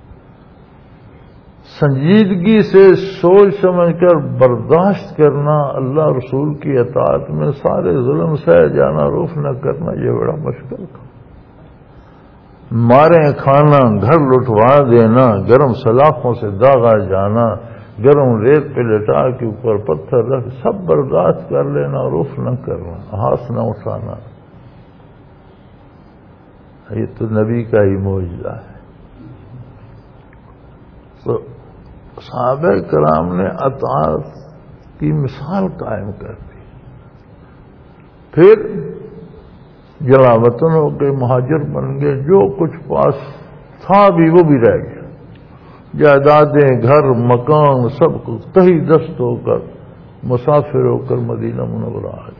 سنجیدگی سے سوچ سمجھ کر برداشت کرنا، اللہ رسول کی اطاعت میں سارے ظلم سہ جانا، روف نہ کرنا، یہ بڑا مشکل کام۔ ماریں کھانا، گھر لٹوا دینا، گرم سلاخوں سے داغا جانا، گرم ریت پہ لٹا کے اوپر پتھر رکھ، سب برداشت کر لینا، روف نہ کرنا، ہاتھ نہ اٹھانا، یہ تو نبی کا ہی معجزہ ہے۔ تو صحابہ کرام نے اطاعت کی مثال قائم کر دی۔ پھر جلا وطن ہو کے مہاجر بن گئے، جو کچھ پاس تھا بھی وہ بھی رہ گیا، جائیدادیں، گھر، مکان، سب کو تہی دست ہو کر مسافر ہو کر مدینہ منورہ آ گئے۔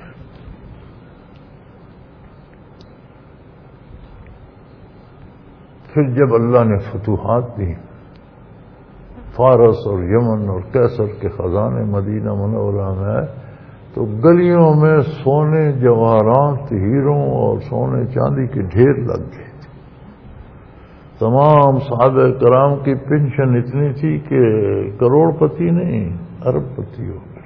پھر جب اللہ نے فتوحات دی، فارس اور یمن اور کیسر کے خزانے مدینہ منورہ میں، تو گلیوں میں سونے جواہرات، ہیروں اور سونے چاندی کے ڈھیر لگ گئے تھے۔ تمام صحابہ کرام کی پنشن اتنی تھی کہ کروڑ پتی نہیں، ارب پتی ہو گئے۔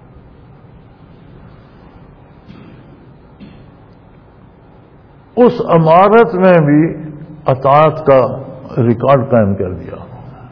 اس عمارت میں بھی اطاعت کا ریکارڈ قائم کر دیا،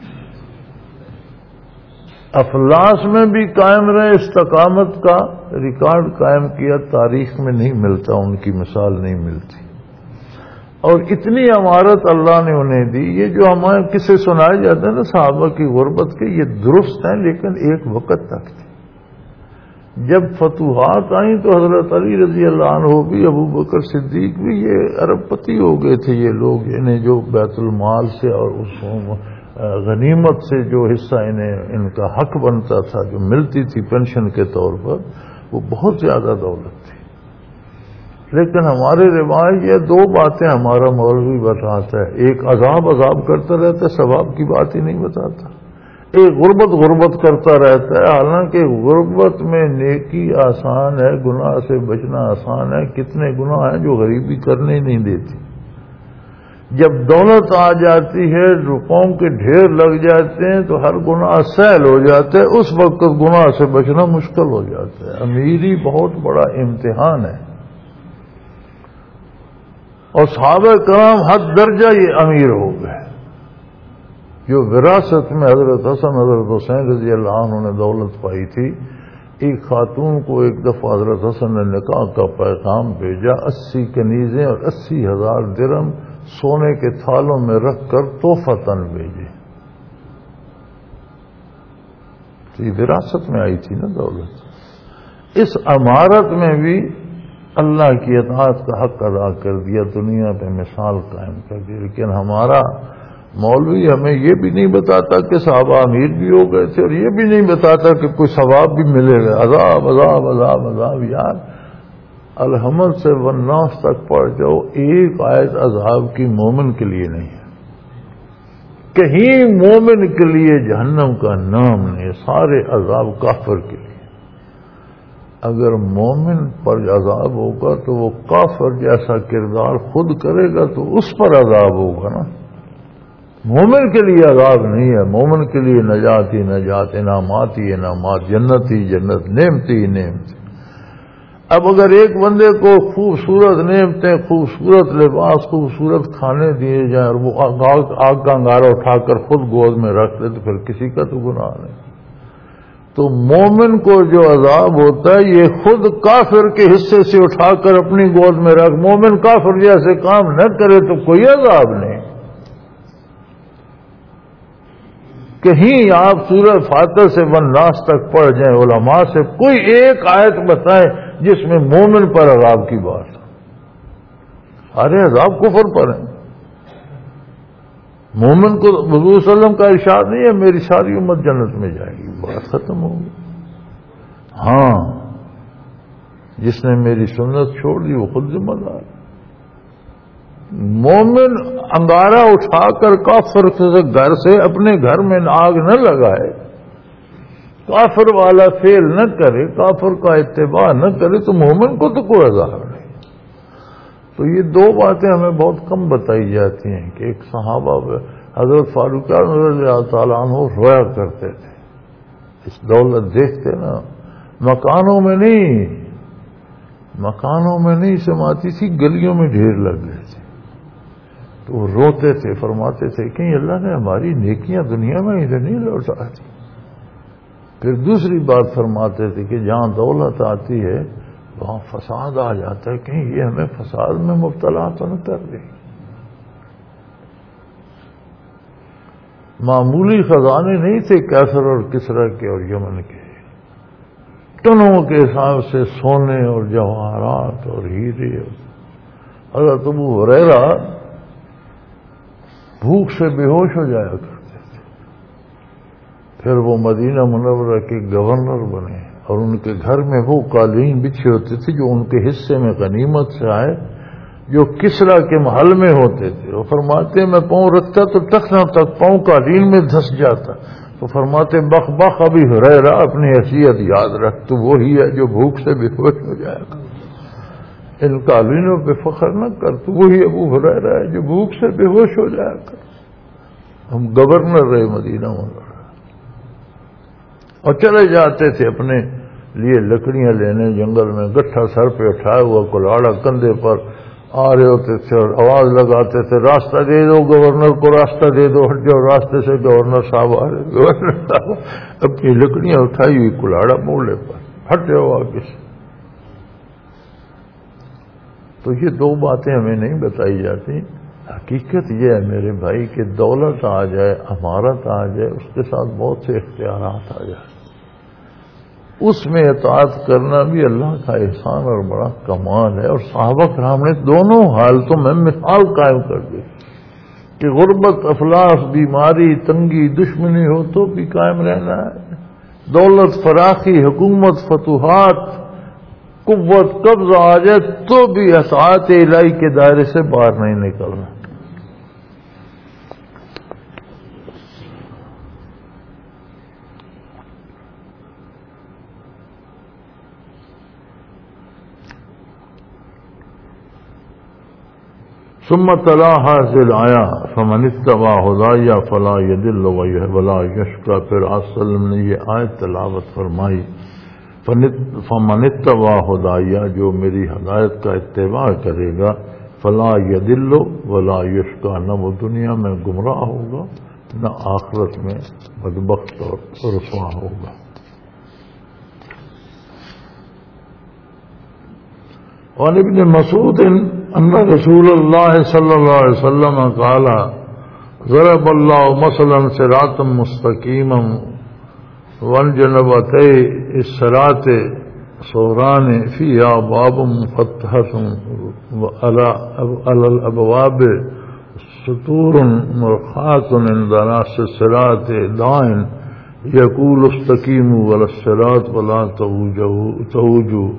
افلاس میں بھی قائم رہے، استقامت کا ریکارڈ قائم کیا، تاریخ میں نہیں ملتا، ان کی مثال نہیں ملتی۔ اور اتنی عمارت اللہ نے انہیں دی۔ یہ جو ہمیں قصے سنائے جاتے ہیں نا صحابہ کی غربت کے، یہ درست ہیں، لیکن ایک وقت تک تھے۔ جب فتوحات آئیں تو حضرت علی رضی اللہ عنہ بھی، ابو بکر صدیق بھی، یہ ارب پتی ہو گئے تھے یہ لوگ، انہیں جو بیت المال سے اور اس غنیمت سے جو حصہ انہیں ان کا حق بنتا تھا، جو ملتی تھی پینشن کے طور پر، وہ بہت زیادہ دولت تھی۔ لیکن ہمارے رواج یہ دو باتیں ہمارا مولوی بتاتا ہے، ایک عذاب عذاب کرتا رہتا ہے، ثواب کی بات ہی نہیں بتاتا، ایک غربت غربت کرتا رہتا ہے، حالانکہ غربت میں نیکی آسان ہے، گناہ سے بچنا آسان ہے۔ کتنے گناہ ہیں جو غریبی کرنے ہی نہیں دیتی۔ جب دولت آ جاتی ہے، روپوں کے ڈھیر لگ جاتے ہیں تو ہر گناہ سہل ہو جاتا ہے، اس وقت گناہ سے بچنا مشکل ہو جاتا ہے۔ امیری بہت بڑا امتحان ہے، اور صحابہ کرام حد درجہ یہ امیر ہو گئے، جو وراثت میں حضرت حسن حضرت حسین رضی اللہ عنہ نے دولت پائی تھی، ایک خاتون کو ایک دفعہ حضرت حسن نے نکاح کا پیغام بھیجا، اسی کنیزیں اور اسی ہزار درہم سونے کے تھالوں میں رکھ کر تحفتاً بھیجے. تو یہ وراثت میں آئی تھی نا دولت. اس عمارت میں بھی اللہ کی اطاعت کا حق ادا کر دیا، دنیا پہ مثال قائم کر دی. لیکن ہمارا مولوی ہمیں یہ بھی نہیں بتاتا کہ صحابہ امیر بھی ہو گئے تھے، اور یہ بھی نہیں بتاتا کہ کوئی ثواب بھی ملے گا. عذاب عذاب عذاب عذاب. یار الحمد سے والناس تک پڑھ جاؤ، ایک آیت عذاب کی مومن کے لیے نہیں ہے. کہیں مومن کے لیے جہنم کا نام نہیں، سارے عذاب کافر کے لیے. اگر مومن پر عذاب ہوگا تو وہ کافر جیسا کردار خود کرے گا تو اس پر عذاب ہوگا نا. مومن کے لیے عذاب نہیں ہے، مومن کے لیے نجات ہی نجات، انعامات ہی انعامات، جنت ہی جنت، نعمتی ہی نعمت. اب اگر ایک بندے کو خوبصورت نعمتیں، خوبصورت لباس، خوبصورت کھانے دیے جائیں اور وہ آگ کا انگارہ اٹھا کر خود گود میں رکھ لے تو پھر کسی کا تو گناہ نہیں. تو مومن کو جو عذاب ہوتا ہے یہ خود کافر کے حصے سے اٹھا کر اپنی گود میں رکھ. مومن کافر جیسے کام نہ کرے تو کوئی عذاب نہیں. کہیں آپ سورہ فاتحہ سے والناس تک پڑھ جائیں، علماء سے کوئی ایک آیت بتائیں جس میں مومن پر عذاب کی بات ہے. سارے عذاب کفر پر ہیں. مومن کو حضور صلی اللہ علیہ وسلم کا ارشاد نہیں ہے میری ساری امت جنت میں جائے گی، بات ختم ہوگی. ہاں جس نے میری سنت چھوڑ دی وہ خود ذمہ دار. مومن انگارہ اٹھا کر کافر سے گھر سے اپنے گھر میں آگ نہ لگائے، کافر والا فعل نہ کرے، کافر کا اتباع نہ کرے تو مومن کو تو کوئی عذاب نہیں. تو یہ دو باتیں ہمیں بہت کم بتائی جاتی ہیں کہ ایک صحابہ حضرت فاروق رضی اللہ تعالیٰ عنہ رویا کرتے تھے. اس دولت دیکھتے نا، مکانوں میں نہیں مکانوں میں نہیں سماتی تھی، گلیوں میں ڈھیر لگ گئے تھے. تو وہ روتے تھے، فرماتے تھے کہ اللہ نے ہماری نیکیاں دنیا میں ادھر نہیں لوٹا دی. پھر دوسری بات فرماتے تھے کہ جہاں دولت آتی ہے وہاں فساد آ جاتا ہے، کہیں یہ ہمیں فساد میں مبتلا تو نہ کر دے. معمولی خزانے نہیں تھے کیسر اور کسرا کے اور یمن کے، ٹنوں کے حساب سے سونے اور جواہرات اور ہیرے. حضرت ابو ہریرہ بھوک سے بے ہوش ہو جایا کرتے تھے. پھر وہ مدینہ منورہ کے گورنر بنے اور ان کے گھر میں وہ قالین بچھے ہوتے تھے جو ان کے حصے میں غنیمت سے آئے، جو کسرا کے محل میں ہوتے تھے. وہ فرماتے میں پاؤں رکھتا تو ٹخنا تک پاؤں قالین میں دھس جاتا. تو فرماتے بخ بخ ابھی ہریرہ اپنی حیثیت یاد رکھ، تو وہی ہے جو بھوک سے بے ہوش ہو جائے گا. ان قالینوں پہ فخر نہ کر، تو وہی ابو ہریرہ ہے جو بھوک سے بے ہوش ہو جایا کر. ہم گورنر رہے مدینہ منورہ اور چلے جاتے تھے اپنے لیے لکڑیاں لینے جنگل میں، گٹھا سر پہ اٹھایا ہوا، کلاڑا کندھے پر آ رہے ہوتے تھے اور آواز لگاتے تھے راستہ دے دو گورنر کو، راستہ دے دو، ہٹ جاؤ راستے سے، گورنر صاحب آ رہے. گورنر صاحب اپنی لکڑیاں اٹھائی ہوئی کلاڑا موڑے پر، ہٹ جاؤ آگے سے. تو یہ دو باتیں ہمیں نہیں بتائی جاتی. حقیقت یہ ہے میرے بھائی کہ دولت آ جائے، امارت آ جائے، اس کے ساتھ بہت سے اختیارات آ جائیں، اس میں اطاعت کرنا بھی اللہ کا احسان اور بڑا کمال ہے. اور صحابہ کرام نے دونوں حالتوں میں مثال قائم کر دی کہ غربت، افلاس، بیماری، تنگی، دشمنی ہو تو بھی قائم رہنا ہے، دولت، فراخی، حکومت، فتوحات، قوت، قبضہ آ جائے تو بھی اطاعت الہی کے دائرے سے باہر نہیں نکلنا. ثم تلا حاصل آیا فمن اتبع ہدایا فلا یضل ولا یشقی. پھر آپ صلی اللہ علیہ وسلم نے یہ آیت تلاوت فرمائی، فمن اتبع ہدایا، جو میری ہدایت کا اتباع کرے گا، فلا یضل ولا یشقی، نہ وہ دنیا میں گمراہ ہوگا نہ آخرت میں بدبخت اور رسوا ہوگا. وعن ابن مسعود ان رسول اللہ صلی اللہ علیہ وسلم قال ضرب اللہ مثلا صراطا مستقیما وانجنبتي الصراط صوران فيها باب مفتحة وعلى الأبواب سطور مرخاة عند راس الصراط داع يقول استقيموا على الصراط ولا تعوجوا.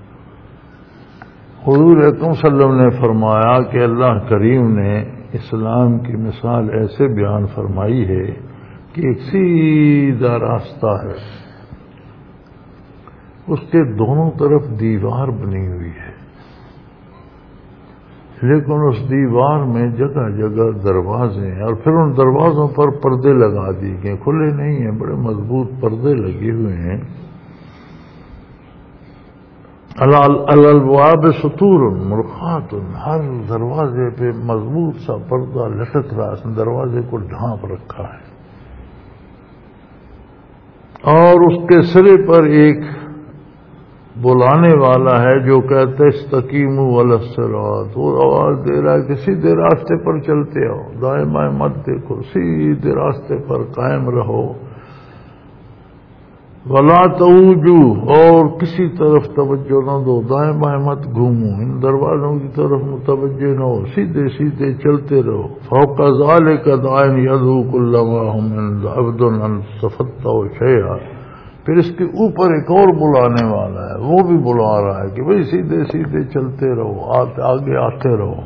حضور اکرم صلی اللہ علیہ وسلم نے فرمایا کہ اللہ کریم نے اسلام کی مثال ایسے بیان فرمائی ہے کہ ایک سیدھا راستہ ہے، اس کے دونوں طرف دیوار بنی ہوئی ہے، لیکن اس دیوار میں جگہ جگہ دروازے ہیں اور پھر ان دروازوں پر پردے لگا دی گئے، کھلے نہیں ہیں، بڑے مضبوط پردے لگے ہوئے ہیں. الابواب سطور مرخات، ہر دروازے پہ مضبوط سا پردہ لٹک رہا، اس نے دروازے کو ڈھانپ رکھا ہے، اور اس کے سرے پر ایک بلانے والا ہے جو کہتا ہے استقیموا علی الصراط، وہ آواز دے رہا ہے کہ سیدھے راستے پر چلتے ہو، دائیں بائیں مت دیکھو، سیدھے راستے پر قائم رہو. ولا تعوجوا، اور کسی طرف توجہ نہ دو، دائیں بائیں مت گھومو، ان دروازوں کی طرف متوجہ نہ ہو، سیدھے سیدھے چلتے رہو. فوق ذلک داع یدعو کل ما هم عبد ان تفتحوا شیئا، پھر اس کے اوپر ایک اور بلانے والا ہے، وہ بھی بلا رہا ہے کہ بھئی سیدھے سیدھے چلتے رہو، آتے آگے آتے رہو.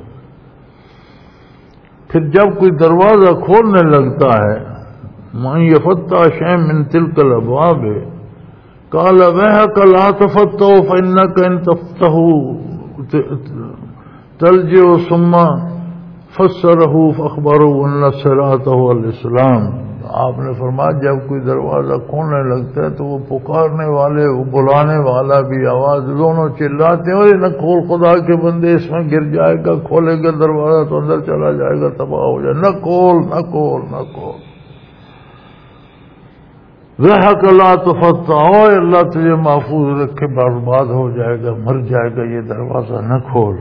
پھر جب کوئی دروازہ کھولنے لگتا ہے، من یفتح شیئا من تلک الابواب قال ویحک لا تفتحوا فانک ان تفتحوا تلجئوا ثم فسرہ فاخبروا ان الصراط هو الاسلام. آپ نے فرمایا جب کوئی دروازہ کھولنے لگتا ہے تو وہ پکارنے والے، وہ بلانے والا بھی آواز دونوں چلاتے ہیں، اور نہ کھول خدا کے بندے، اس میں گر جائے گا، کھولے گا دروازہ تو اندر چلا جائے گا، تباہ ہو جائے، نہ کھول نہ کھول نہ کھول. ویحک لا تفتح، اللہ تجھے محفوظ رکھے، برباد ہو جائے گا، مر جائے گا، یہ دروازہ نہ کھول.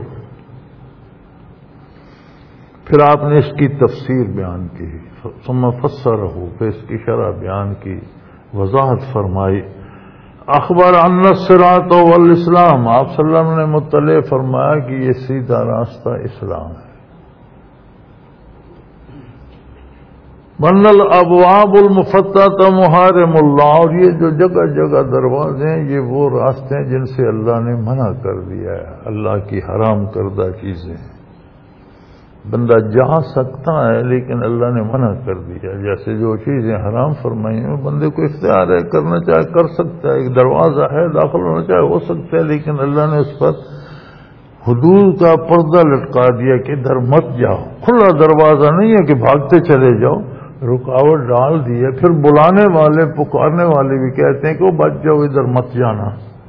پھر آپ نے اس کی تفسیر بیان کی، ثم فسرہ، پھر اس کی شرح بیان کی، وضاحت فرمائی. اخبر ان الصراط والاسلام، آپ صلی اللہ علیہ وسلم نے مطلع فرمایا کہ یہ سیدھا راستہ اسلام ہے. من الابواب المفتحۃ محارم اللہ، اور یہ جو جگہ جگہ دروازے ہیں یہ وہ راستے ہیں جن سے اللہ نے منع کر دیا ہے، اللہ کی حرام کردہ چیزیں. بندہ جا سکتا ہے لیکن اللہ نے منع کر دیا، جیسے جو چیزیں حرام فرمائی ہیں بندے کو اختیار ہے، کرنا چاہے کر سکتا ہے، ایک دروازہ ہے، داخل ہونا چاہے ہو سکتا ہے، لیکن اللہ نے اس پر حدود کا پردہ لٹکا دیا کہ ادھر مت جاؤ. کھلا دروازہ نہیں ہے کہ بھاگتے چلے جاؤ، رکاوٹ ڈال دی ہے. پھر بلانے والے، پکارنے والے بھی کہتے ہیں کہ وہ بچ جاؤ، ادھر مت جانا.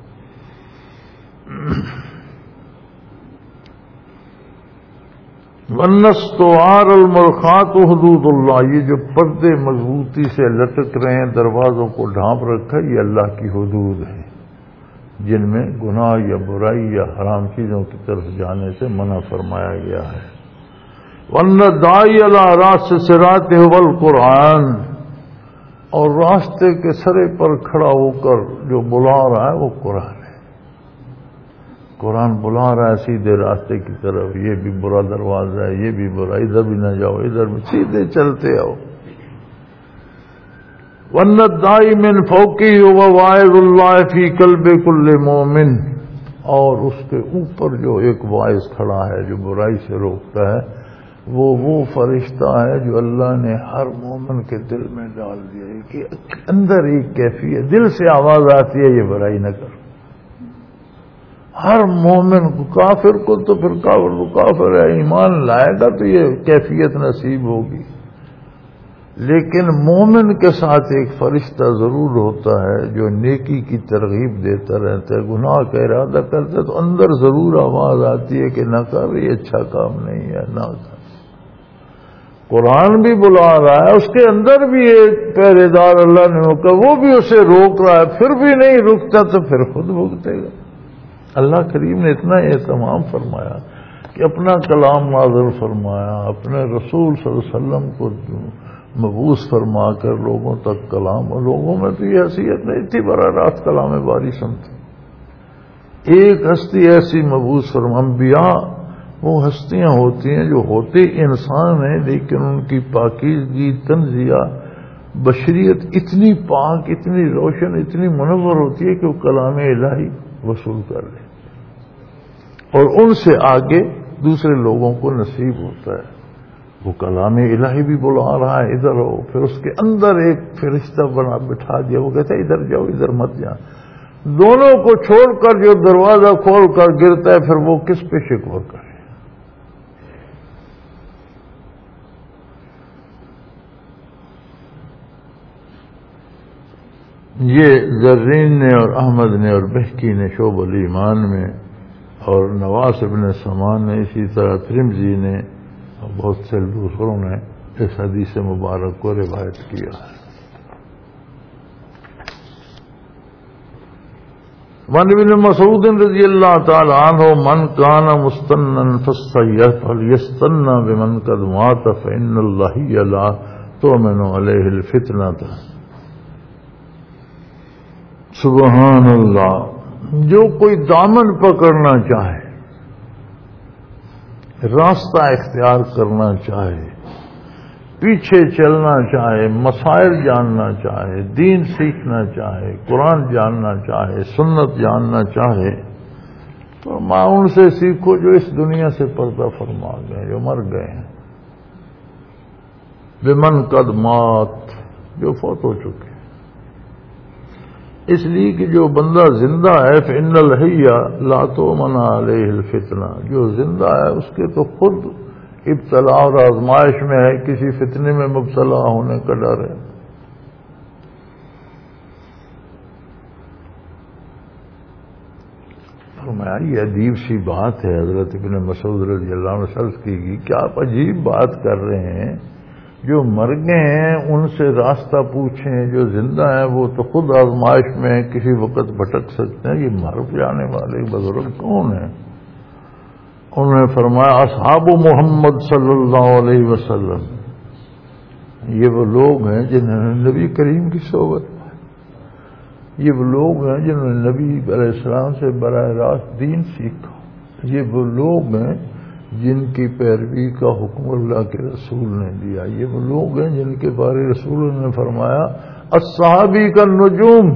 والنستوار المرخات حدود اللہ، یہ جو پردے مضبوطی سے لٹک رہے ہیں، دروازوں کو ڈھانپ رکھا، یہ اللہ کی حدود ہیں جن میں گناہ یا برائی یا حرام چیزوں کی طرف جانے سے منع فرمایا گیا ہے. والداعی علی راس الصراط هو القرآن، اور راستے کے سرے پر کھڑا ہو کر جو بلا رہا ہے وہ قرآن ہے. قرآن بلا رہا ہے سیدھے راستے کی طرف، یہ بھی برا دروازہ ہے، یہ بھی برا، ادھر بھی نہ جاؤ، ادھر بھی، سیدھے چلتے آؤ. والداعی من فوقہ هو واعظ اللہ فی قلب کل مومن، اور اس کے اوپر جو ایک واعظ کھڑا ہے جو برائی سے روکتا ہے، وہ وہ فرشتہ ہے جو اللہ نے ہر مومن کے دل میں ڈال دیا ہے کہ اندر ایک کیفیت، دل سے آواز آتی ہے یہ برائی نہ کر. ہر مومن کو، کافر کو تو پھر کافر کو کافر ہے، ایمان لائے گا تو یہ کیفیت نصیب ہوگی، لیکن مومن کے ساتھ ایک فرشتہ ضرور ہوتا ہے جو نیکی کی ترغیب دیتا رہتا ہے، گناہ کا ارادہ کرتا ہے تو اندر ضرور آواز آتی ہے کہ نہ کر، یہ اچھا کام نہیں ہے، نہ کر. قرآن بھی بلا رہا ہے، اس کے اندر بھی ایک پہرے دار اللہ نے ہوگا، وہ بھی اسے روک رہا ہے، پھر بھی نہیں رکتا تو پھر خود بھگتے گا. اللہ کریم نے اتنا اہتمام فرمایا کہ اپنا کلام نازل فرمایا، اپنے رسول صلی اللہ علیہ وسلم کو مبعوث فرما کر لوگوں تک کلام، اور لوگوں میں تو یہ حیثیت نہیں تھی براہ راست کلام باری سنتے۔ ایک ہستی ایسی مبعوث فرما، انبیاء وہ ہستیاں ہوتی ہیں جو ہوتے انسان ہیں لیکن ان کی پاکیزگی، تنزیہ، بشریت اتنی پاک، اتنی روشن، اتنی منور ہوتی ہے کہ وہ کلام الہی وصول کر لے اور ان سے آگے دوسرے لوگوں کو نصیب ہوتا ہے۔ وہ کلام الہی بھی بلا رہا ہے ادھر ہو، پھر اس کے اندر ایک فرشتہ بنا بٹھا دیا، وہ کہتا ہے ادھر جاؤ ادھر مت جا۔ دونوں کو چھوڑ کر جو دروازہ کھول کر گرتا ہے پھر وہ کس پہ شکوہ کرے؟ یہ زرین نے اور احمد نے اور بہکی نے شعب الایمان میں، اور نواس ابن سمان نے، اسی طرح ترمذی نے اور بہت سے دوسروں نے اس حدیث مبارک کو روایت کیا ہے۔ وعن ابن مسعود رضی اللہ تعالی عنہ من کان مستنا فلیستن بمن قد مات فإن اللہ لا تؤمن علیہ الفتنۃ۔ سبحان اللہ، جو کوئی دامن پکڑنا چاہے، راستہ اختیار کرنا چاہے، پیچھے چلنا چاہے، مسائل جاننا چاہے، دین سیکھنا چاہے، قرآن جاننا چاہے، سنت جاننا چاہے، تو ماں ان سے سیکھو جو اس دنیا سے پردہ فرما گئے، جو مر گئے ہیں۔ بمن قد مات، جو فوت ہو چکے، اس لیے کہ جو بندہ زندہ ہے فإن الحی لا تؤمن علیہ الفتنہ، جو زندہ ہے اس کے تو خود ابتلا اور آزمائش میں ہے، کسی فتنے میں مبتلا ہونے کا ڈر ہے۔ فرمایا یہ عجیب سی بات ہے، حضرت ابن مسعود رضی اللہ عنہ عرض کی گئی کہ آپ عجیب بات کر رہے ہیں، جو مر گئے ہیں ان سے راستہ پوچھیں، جو زندہ ہیں وہ تو خود آزمائش میں ہیں، کسی وقت بھٹک سکتے ہیں، یہ مر جانے والے بزرگ کون ہیں؟ انہوں نے فرمایا اصحاب محمد صلی اللہ علیہ وسلم، یہ وہ لوگ ہیں جنہوں نے نبی کریم کی صحبت پائی، یہ وہ لوگ ہیں جنہوں نے نبی علیہ السلام سے براہ راست دین سیکھا، یہ وہ لوگ ہیں جن کی پیروی کا حکم اللہ کے رسول نے دیا، یہ وہ لوگ ہیں جن کے بارے رسول نے فرمایا الصحابی کا نجوم،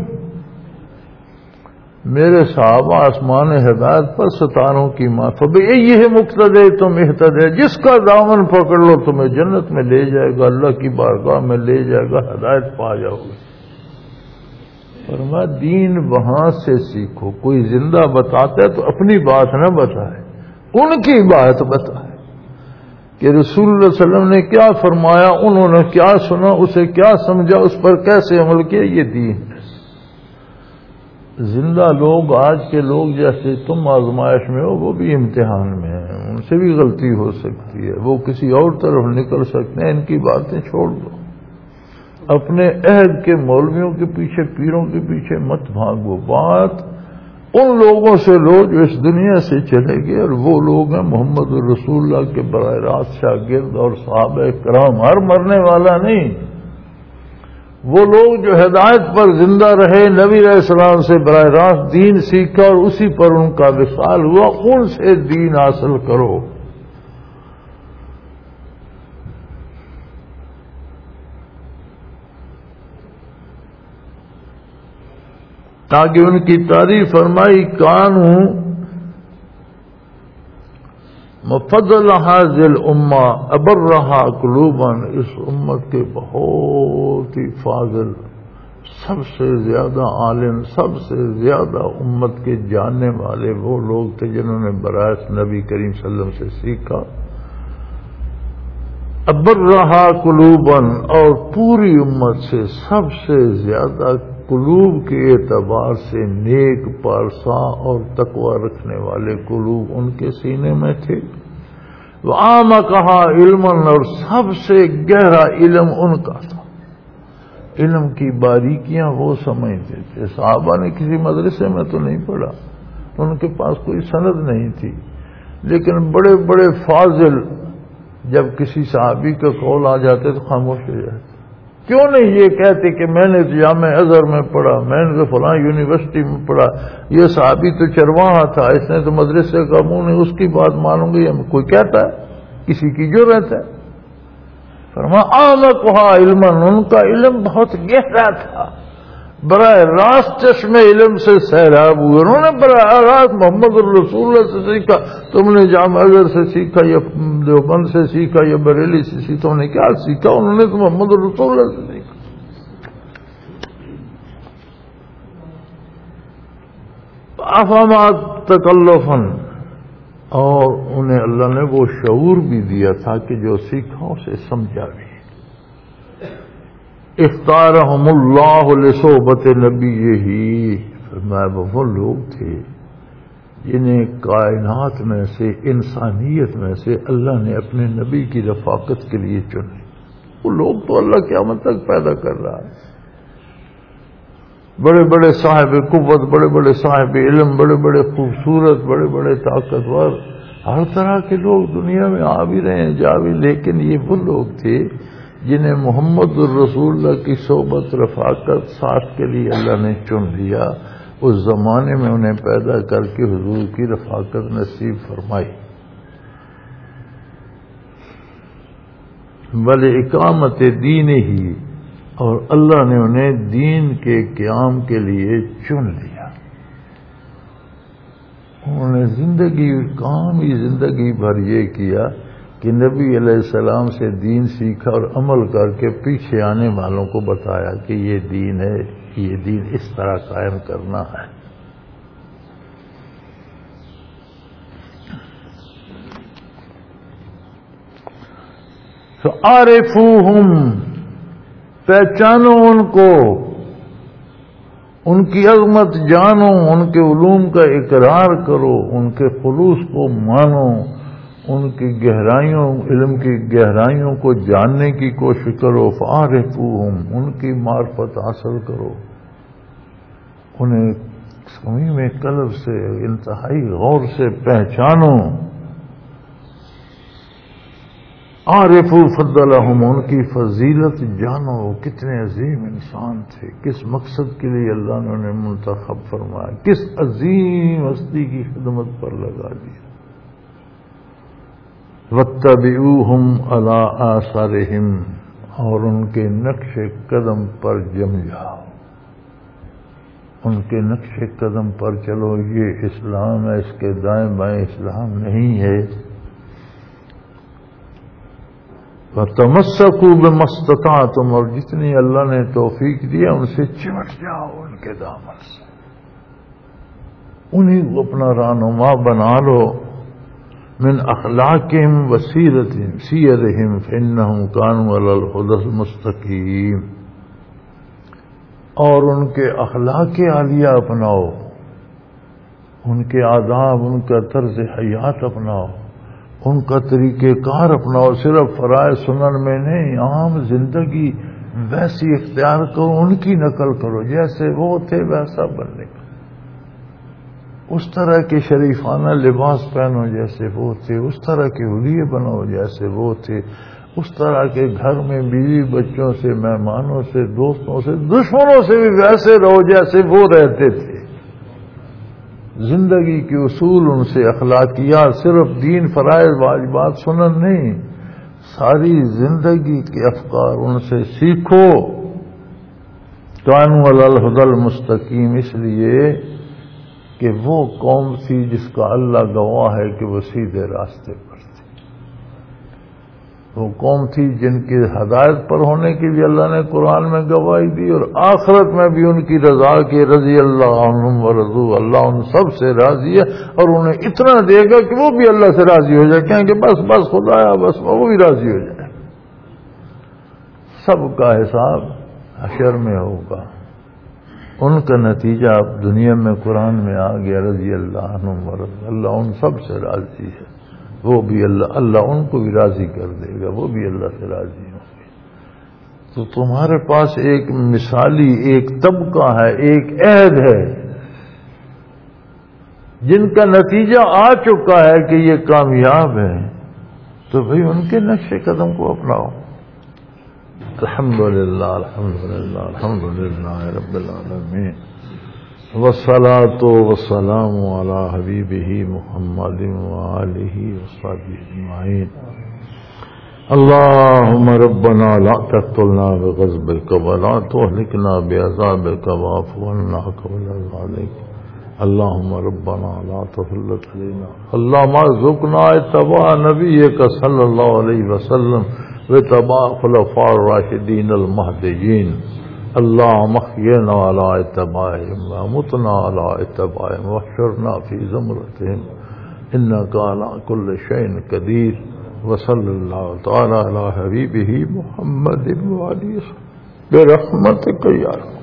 میرے صحابہ آسمان ہدایت پر ستاروں کی ماں، فبئیہ مقتدی تم اہتدی، جس کا دامن پکڑ لو تمہیں جنت میں لے جائے گا، اللہ کی بارگاہ میں لے جائے گا، ہدایت پا جاؤ گے۔ فرمایا دین وہاں سے سیکھو، کوئی زندہ بتاتا ہے تو اپنی بات نہ بتائے، ان کی بات بتائے کہ رسول اللہ صلی اللہ علیہ وسلم نے کیا فرمایا، انہوں نے کیا سنا، اسے کیا سمجھا، اس پر کیسے عمل کیا، یہ دین۔ زندہ لوگ، آج کے لوگ جیسے تم آزمائش میں ہو وہ بھی امتحان میں ہیں، ان سے بھی غلطی ہو سکتی ہے، وہ کسی اور طرف نکل سکتے ہیں، ان کی باتیں چھوڑ دو، اپنے عہد کے مولویوں کے پیچھے، پیروں کے پیچھے مت بھاگو، بات ان لوگوں سے لو جو اس دنیا سے چلے گئے، اور وہ لوگ ہیں محمد رسول اللہ کے براہ راست شاگرد اور صحابہ کرام، ہر مرنے والا نہیں، وہ لوگ جو ہدایت پر زندہ رہے، نبی علیہ السلام سے براہ راست دین سیکھا اور اسی پر ان کا وصال ہوا، ان سے دین حاصل کرو۔ تاکہ ان کی تعریف فرمائی کانوں مفضل هذه الامہ ابرہا قلوبا، اس امت کے بہت ہی فاضل، سب سے زیادہ عالم، سب سے زیادہ امت کے جاننے والے وہ لوگ تھے جنہوں نے براہ نبی کریم صلی اللہ علیہ وسلم سے سیکھا۔ ابرہا قلوبا، اور پوری امت سے سب سے زیادہ قلوب کے اعتبار سے نیک، پارسا اور تقوی رکھنے والے قلوب ان کے سینے میں تھے۔ وَأَعْمَقَهَا عِلْمًا، اور سب سے گہرا علم ان کا تھا، علم کی باریکیاں وہ سمجھتے تھے۔ صحابہ نے کسی مدرسے میں تو نہیں پڑھا، ان کے پاس کوئی سند نہیں تھی، لیکن بڑے بڑے فاضل جب کسی صحابی کا قول آ جاتے تو خاموش ہو جاتے. کیوں نہیں یہ کہتے کہ میں نے جامع ازہر میں پڑھا، میں نے تو فلاں یونیورسٹی میں پڑھا، یہ صحابی تو چرواہا تھا، اس نے تو مدرسے کا منہ نہیں، اس کی بات مانوں گے. یہ کوئی کہتا ہے؟ کسی کی جو رہتا ہے. فرمایا اعمقها علما، ان کا علم بہت گہرا تھا، براہ راست چشمے علم سے سیراب ہوئے. انہوں نے براہ راست محمد الرسول اللہ سے سیکھا. تم نے جامع ازہر سے سیکھا یا دیوبند سے سیکھا یا بریلی سے سیکھا؟ تم نے کیا سیکھا؟ انہوں نے تو محمد الرسول اللہ سے سیکھا. افہمات تکلفاً، اور انہیں اللہ نے وہ شعور بھی دیا تھا کہ جو سیکھا اسے سمجھا بھی. اختارہم اللہ لصحبت نبیہ، فرمایا وہ لوگ تھے جنہیں کائنات میں سے، انسانیت میں سے اللہ نے اپنے نبی کی رفاقت کے لیے چنے. وہ لوگ تو اللہ قیامت تک پیدا کر رہا ہے. بڑے بڑے صاحب قوت، بڑے بڑے صاحب علم، بڑے بڑے خوبصورت، بڑے بڑے طاقتور، ہر طرح کے لوگ دنیا میں آ بھی رہے ہیں، جا بھی. لیکن یہ وہ لوگ تھے جنہیں محمد الرسول اللہ کی صحبت، رفاقت، ساتھ کے لیے اللہ نے چن لیا. اس زمانے میں انہیں پیدا کر کے حضور کی رفاقت نصیب فرمائی. وَلِإِقَامَةِ دِينِهِ، اور اللہ نے انہیں دین کے قیام کے لیے چن لیا. انہوں نے زندگی، کام ہی زندگی بھر یہ کیا کہ نبی علیہ السلام سے دین سیکھا اور عمل کر کے پیچھے آنے والوں کو بتایا کہ یہ دین ہے، یہ دین اس طرح قائم کرنا ہے. فَعَرِفُوهُمْ، پہچانو ان کو، ان کی عظمت جانو، ان کے علوم کا اقرار کرو، ان کے خلوص کو مانو، ان کی گہرائیوں، علم کی گہرائیوں کو جاننے کی کوشش کرو. فَعَرِفُوهُمْ، ان کی معرفت حاصل کرو، انہیں صمیم قلب سے، انتہائی غور سے پہچانو. عارفوا فضلہم، ان کی فضیلت جانو، کتنے عظیم انسان تھے، کس مقصد کے لیے اللہ نے انہیں منتخب فرمایا، کس عظیم ہستی کی خدمت پر لگا دیا. واتبعوہم علی آثارہم، اور ان کے نقش قدم پر جم جاؤ، ان کے نقش قدم پر چلو. یہ اسلام ہے، اس کے دائیں بائیں اسلام نہیں ہے. وَتَمَسَّكُوا بِمَا اسْتَطَعْتُمْ، اور جتنی اللہ نے توفیق دیا ان سے چمٹ جاؤ، ان کے دامن سے، انہیں کو اپنا رہنما بنا لو. من اخلاقہم وسیرتہم سیرہم فإنہم کانوا علی الہدی المستقیم، اور ان کے اخلاق عالیہ اپناؤ، ان کے آداب، ان کا طرز حیات اپناؤ، ان کا طریقہ کار اپناؤ. صرف فرائض سنن میں نہیں، عام زندگی ویسی اختیار کرو، ان کی نقل کرو، جیسے وہ تھے ویسا بننے کا. اس طرح کے شریفانہ لباس پہنو جیسے وہ تھے، اس طرح کے حلیے بناؤ جیسے وہ تھے، اس طرح کے گھر میں بیوی بچوں سے، مہمانوں سے، دوستوں سے، دشمنوں سے بھی ویسے رہو جیسے وہ رہتے تھے. زندگی کے اصول ان سے، اخلاقیات، صرف دین، فرائض، واجبات، سنن نہیں، ساری زندگی کے افکار ان سے سیکھو. کانوا علی الہدی المستقیم، اس لیے کہ وہ قوم تھی جس کا اللہ گواہ ہے کہ وہ سیدھے راستے پر تھی. وہ قوم تھی جن کی ہدایت پر ہونے کی بھی اللہ نے قرآن میں گواہی دی، اور آخرت میں بھی ان کی رضا کے رضی اللہ عنہم ورضوا، اللہ ان سب سے راضی ہے اور انہیں اتنا دے گا کہ وہ بھی اللہ سے راضی ہو جائے، کہیں کہ بس بس خدایا بس، وہ بھی راضی ہو جائے. سب کا حساب حشر میں ہوگا. ان کا نتیجہ اب دنیا میں قرآن میں آ گیا، رضی اللہ عنہم ورضوا، اللہ ان سب سے راضی ہے، وہ بھی اللہ اللہ ان کو بھی راضی کر دے گا، وہ بھی اللہ سے راضی ہوں گے. تو تمہارے پاس ایک مثالی، ایک طبقہ ہے، ایک عہد ہے جن کا نتیجہ آ چکا ہے کہ یہ کامیاب ہیں، تو بھئی ان کے نقش قدم کو اپناؤ۔ الحمدللہ الحمدللہ الحمدللہ رب العالمین، والصلاة والسلام علی حبیبہ محمد وآلہ وصحبہ اجمعین۔ اللهم ربنا لا تقتلنا بغضبك ولا تهلكنا بعذابك واعف عنا قبل ذلك۔ اللهم ربنا لا تسلط علينا، اللهم ارزقنا اتباع نبيك صلى الله عليه وسلم واتباع خلفاء الراشدين المهديين۔ اللهم احينا على اتباعهم وامتنا على اتباعهم واحشرنا في زمرتهم انك على كل شيء قدير۔ وصلی اللہ تعالی علی حبیبہ محمد وآلہ برحمتک یا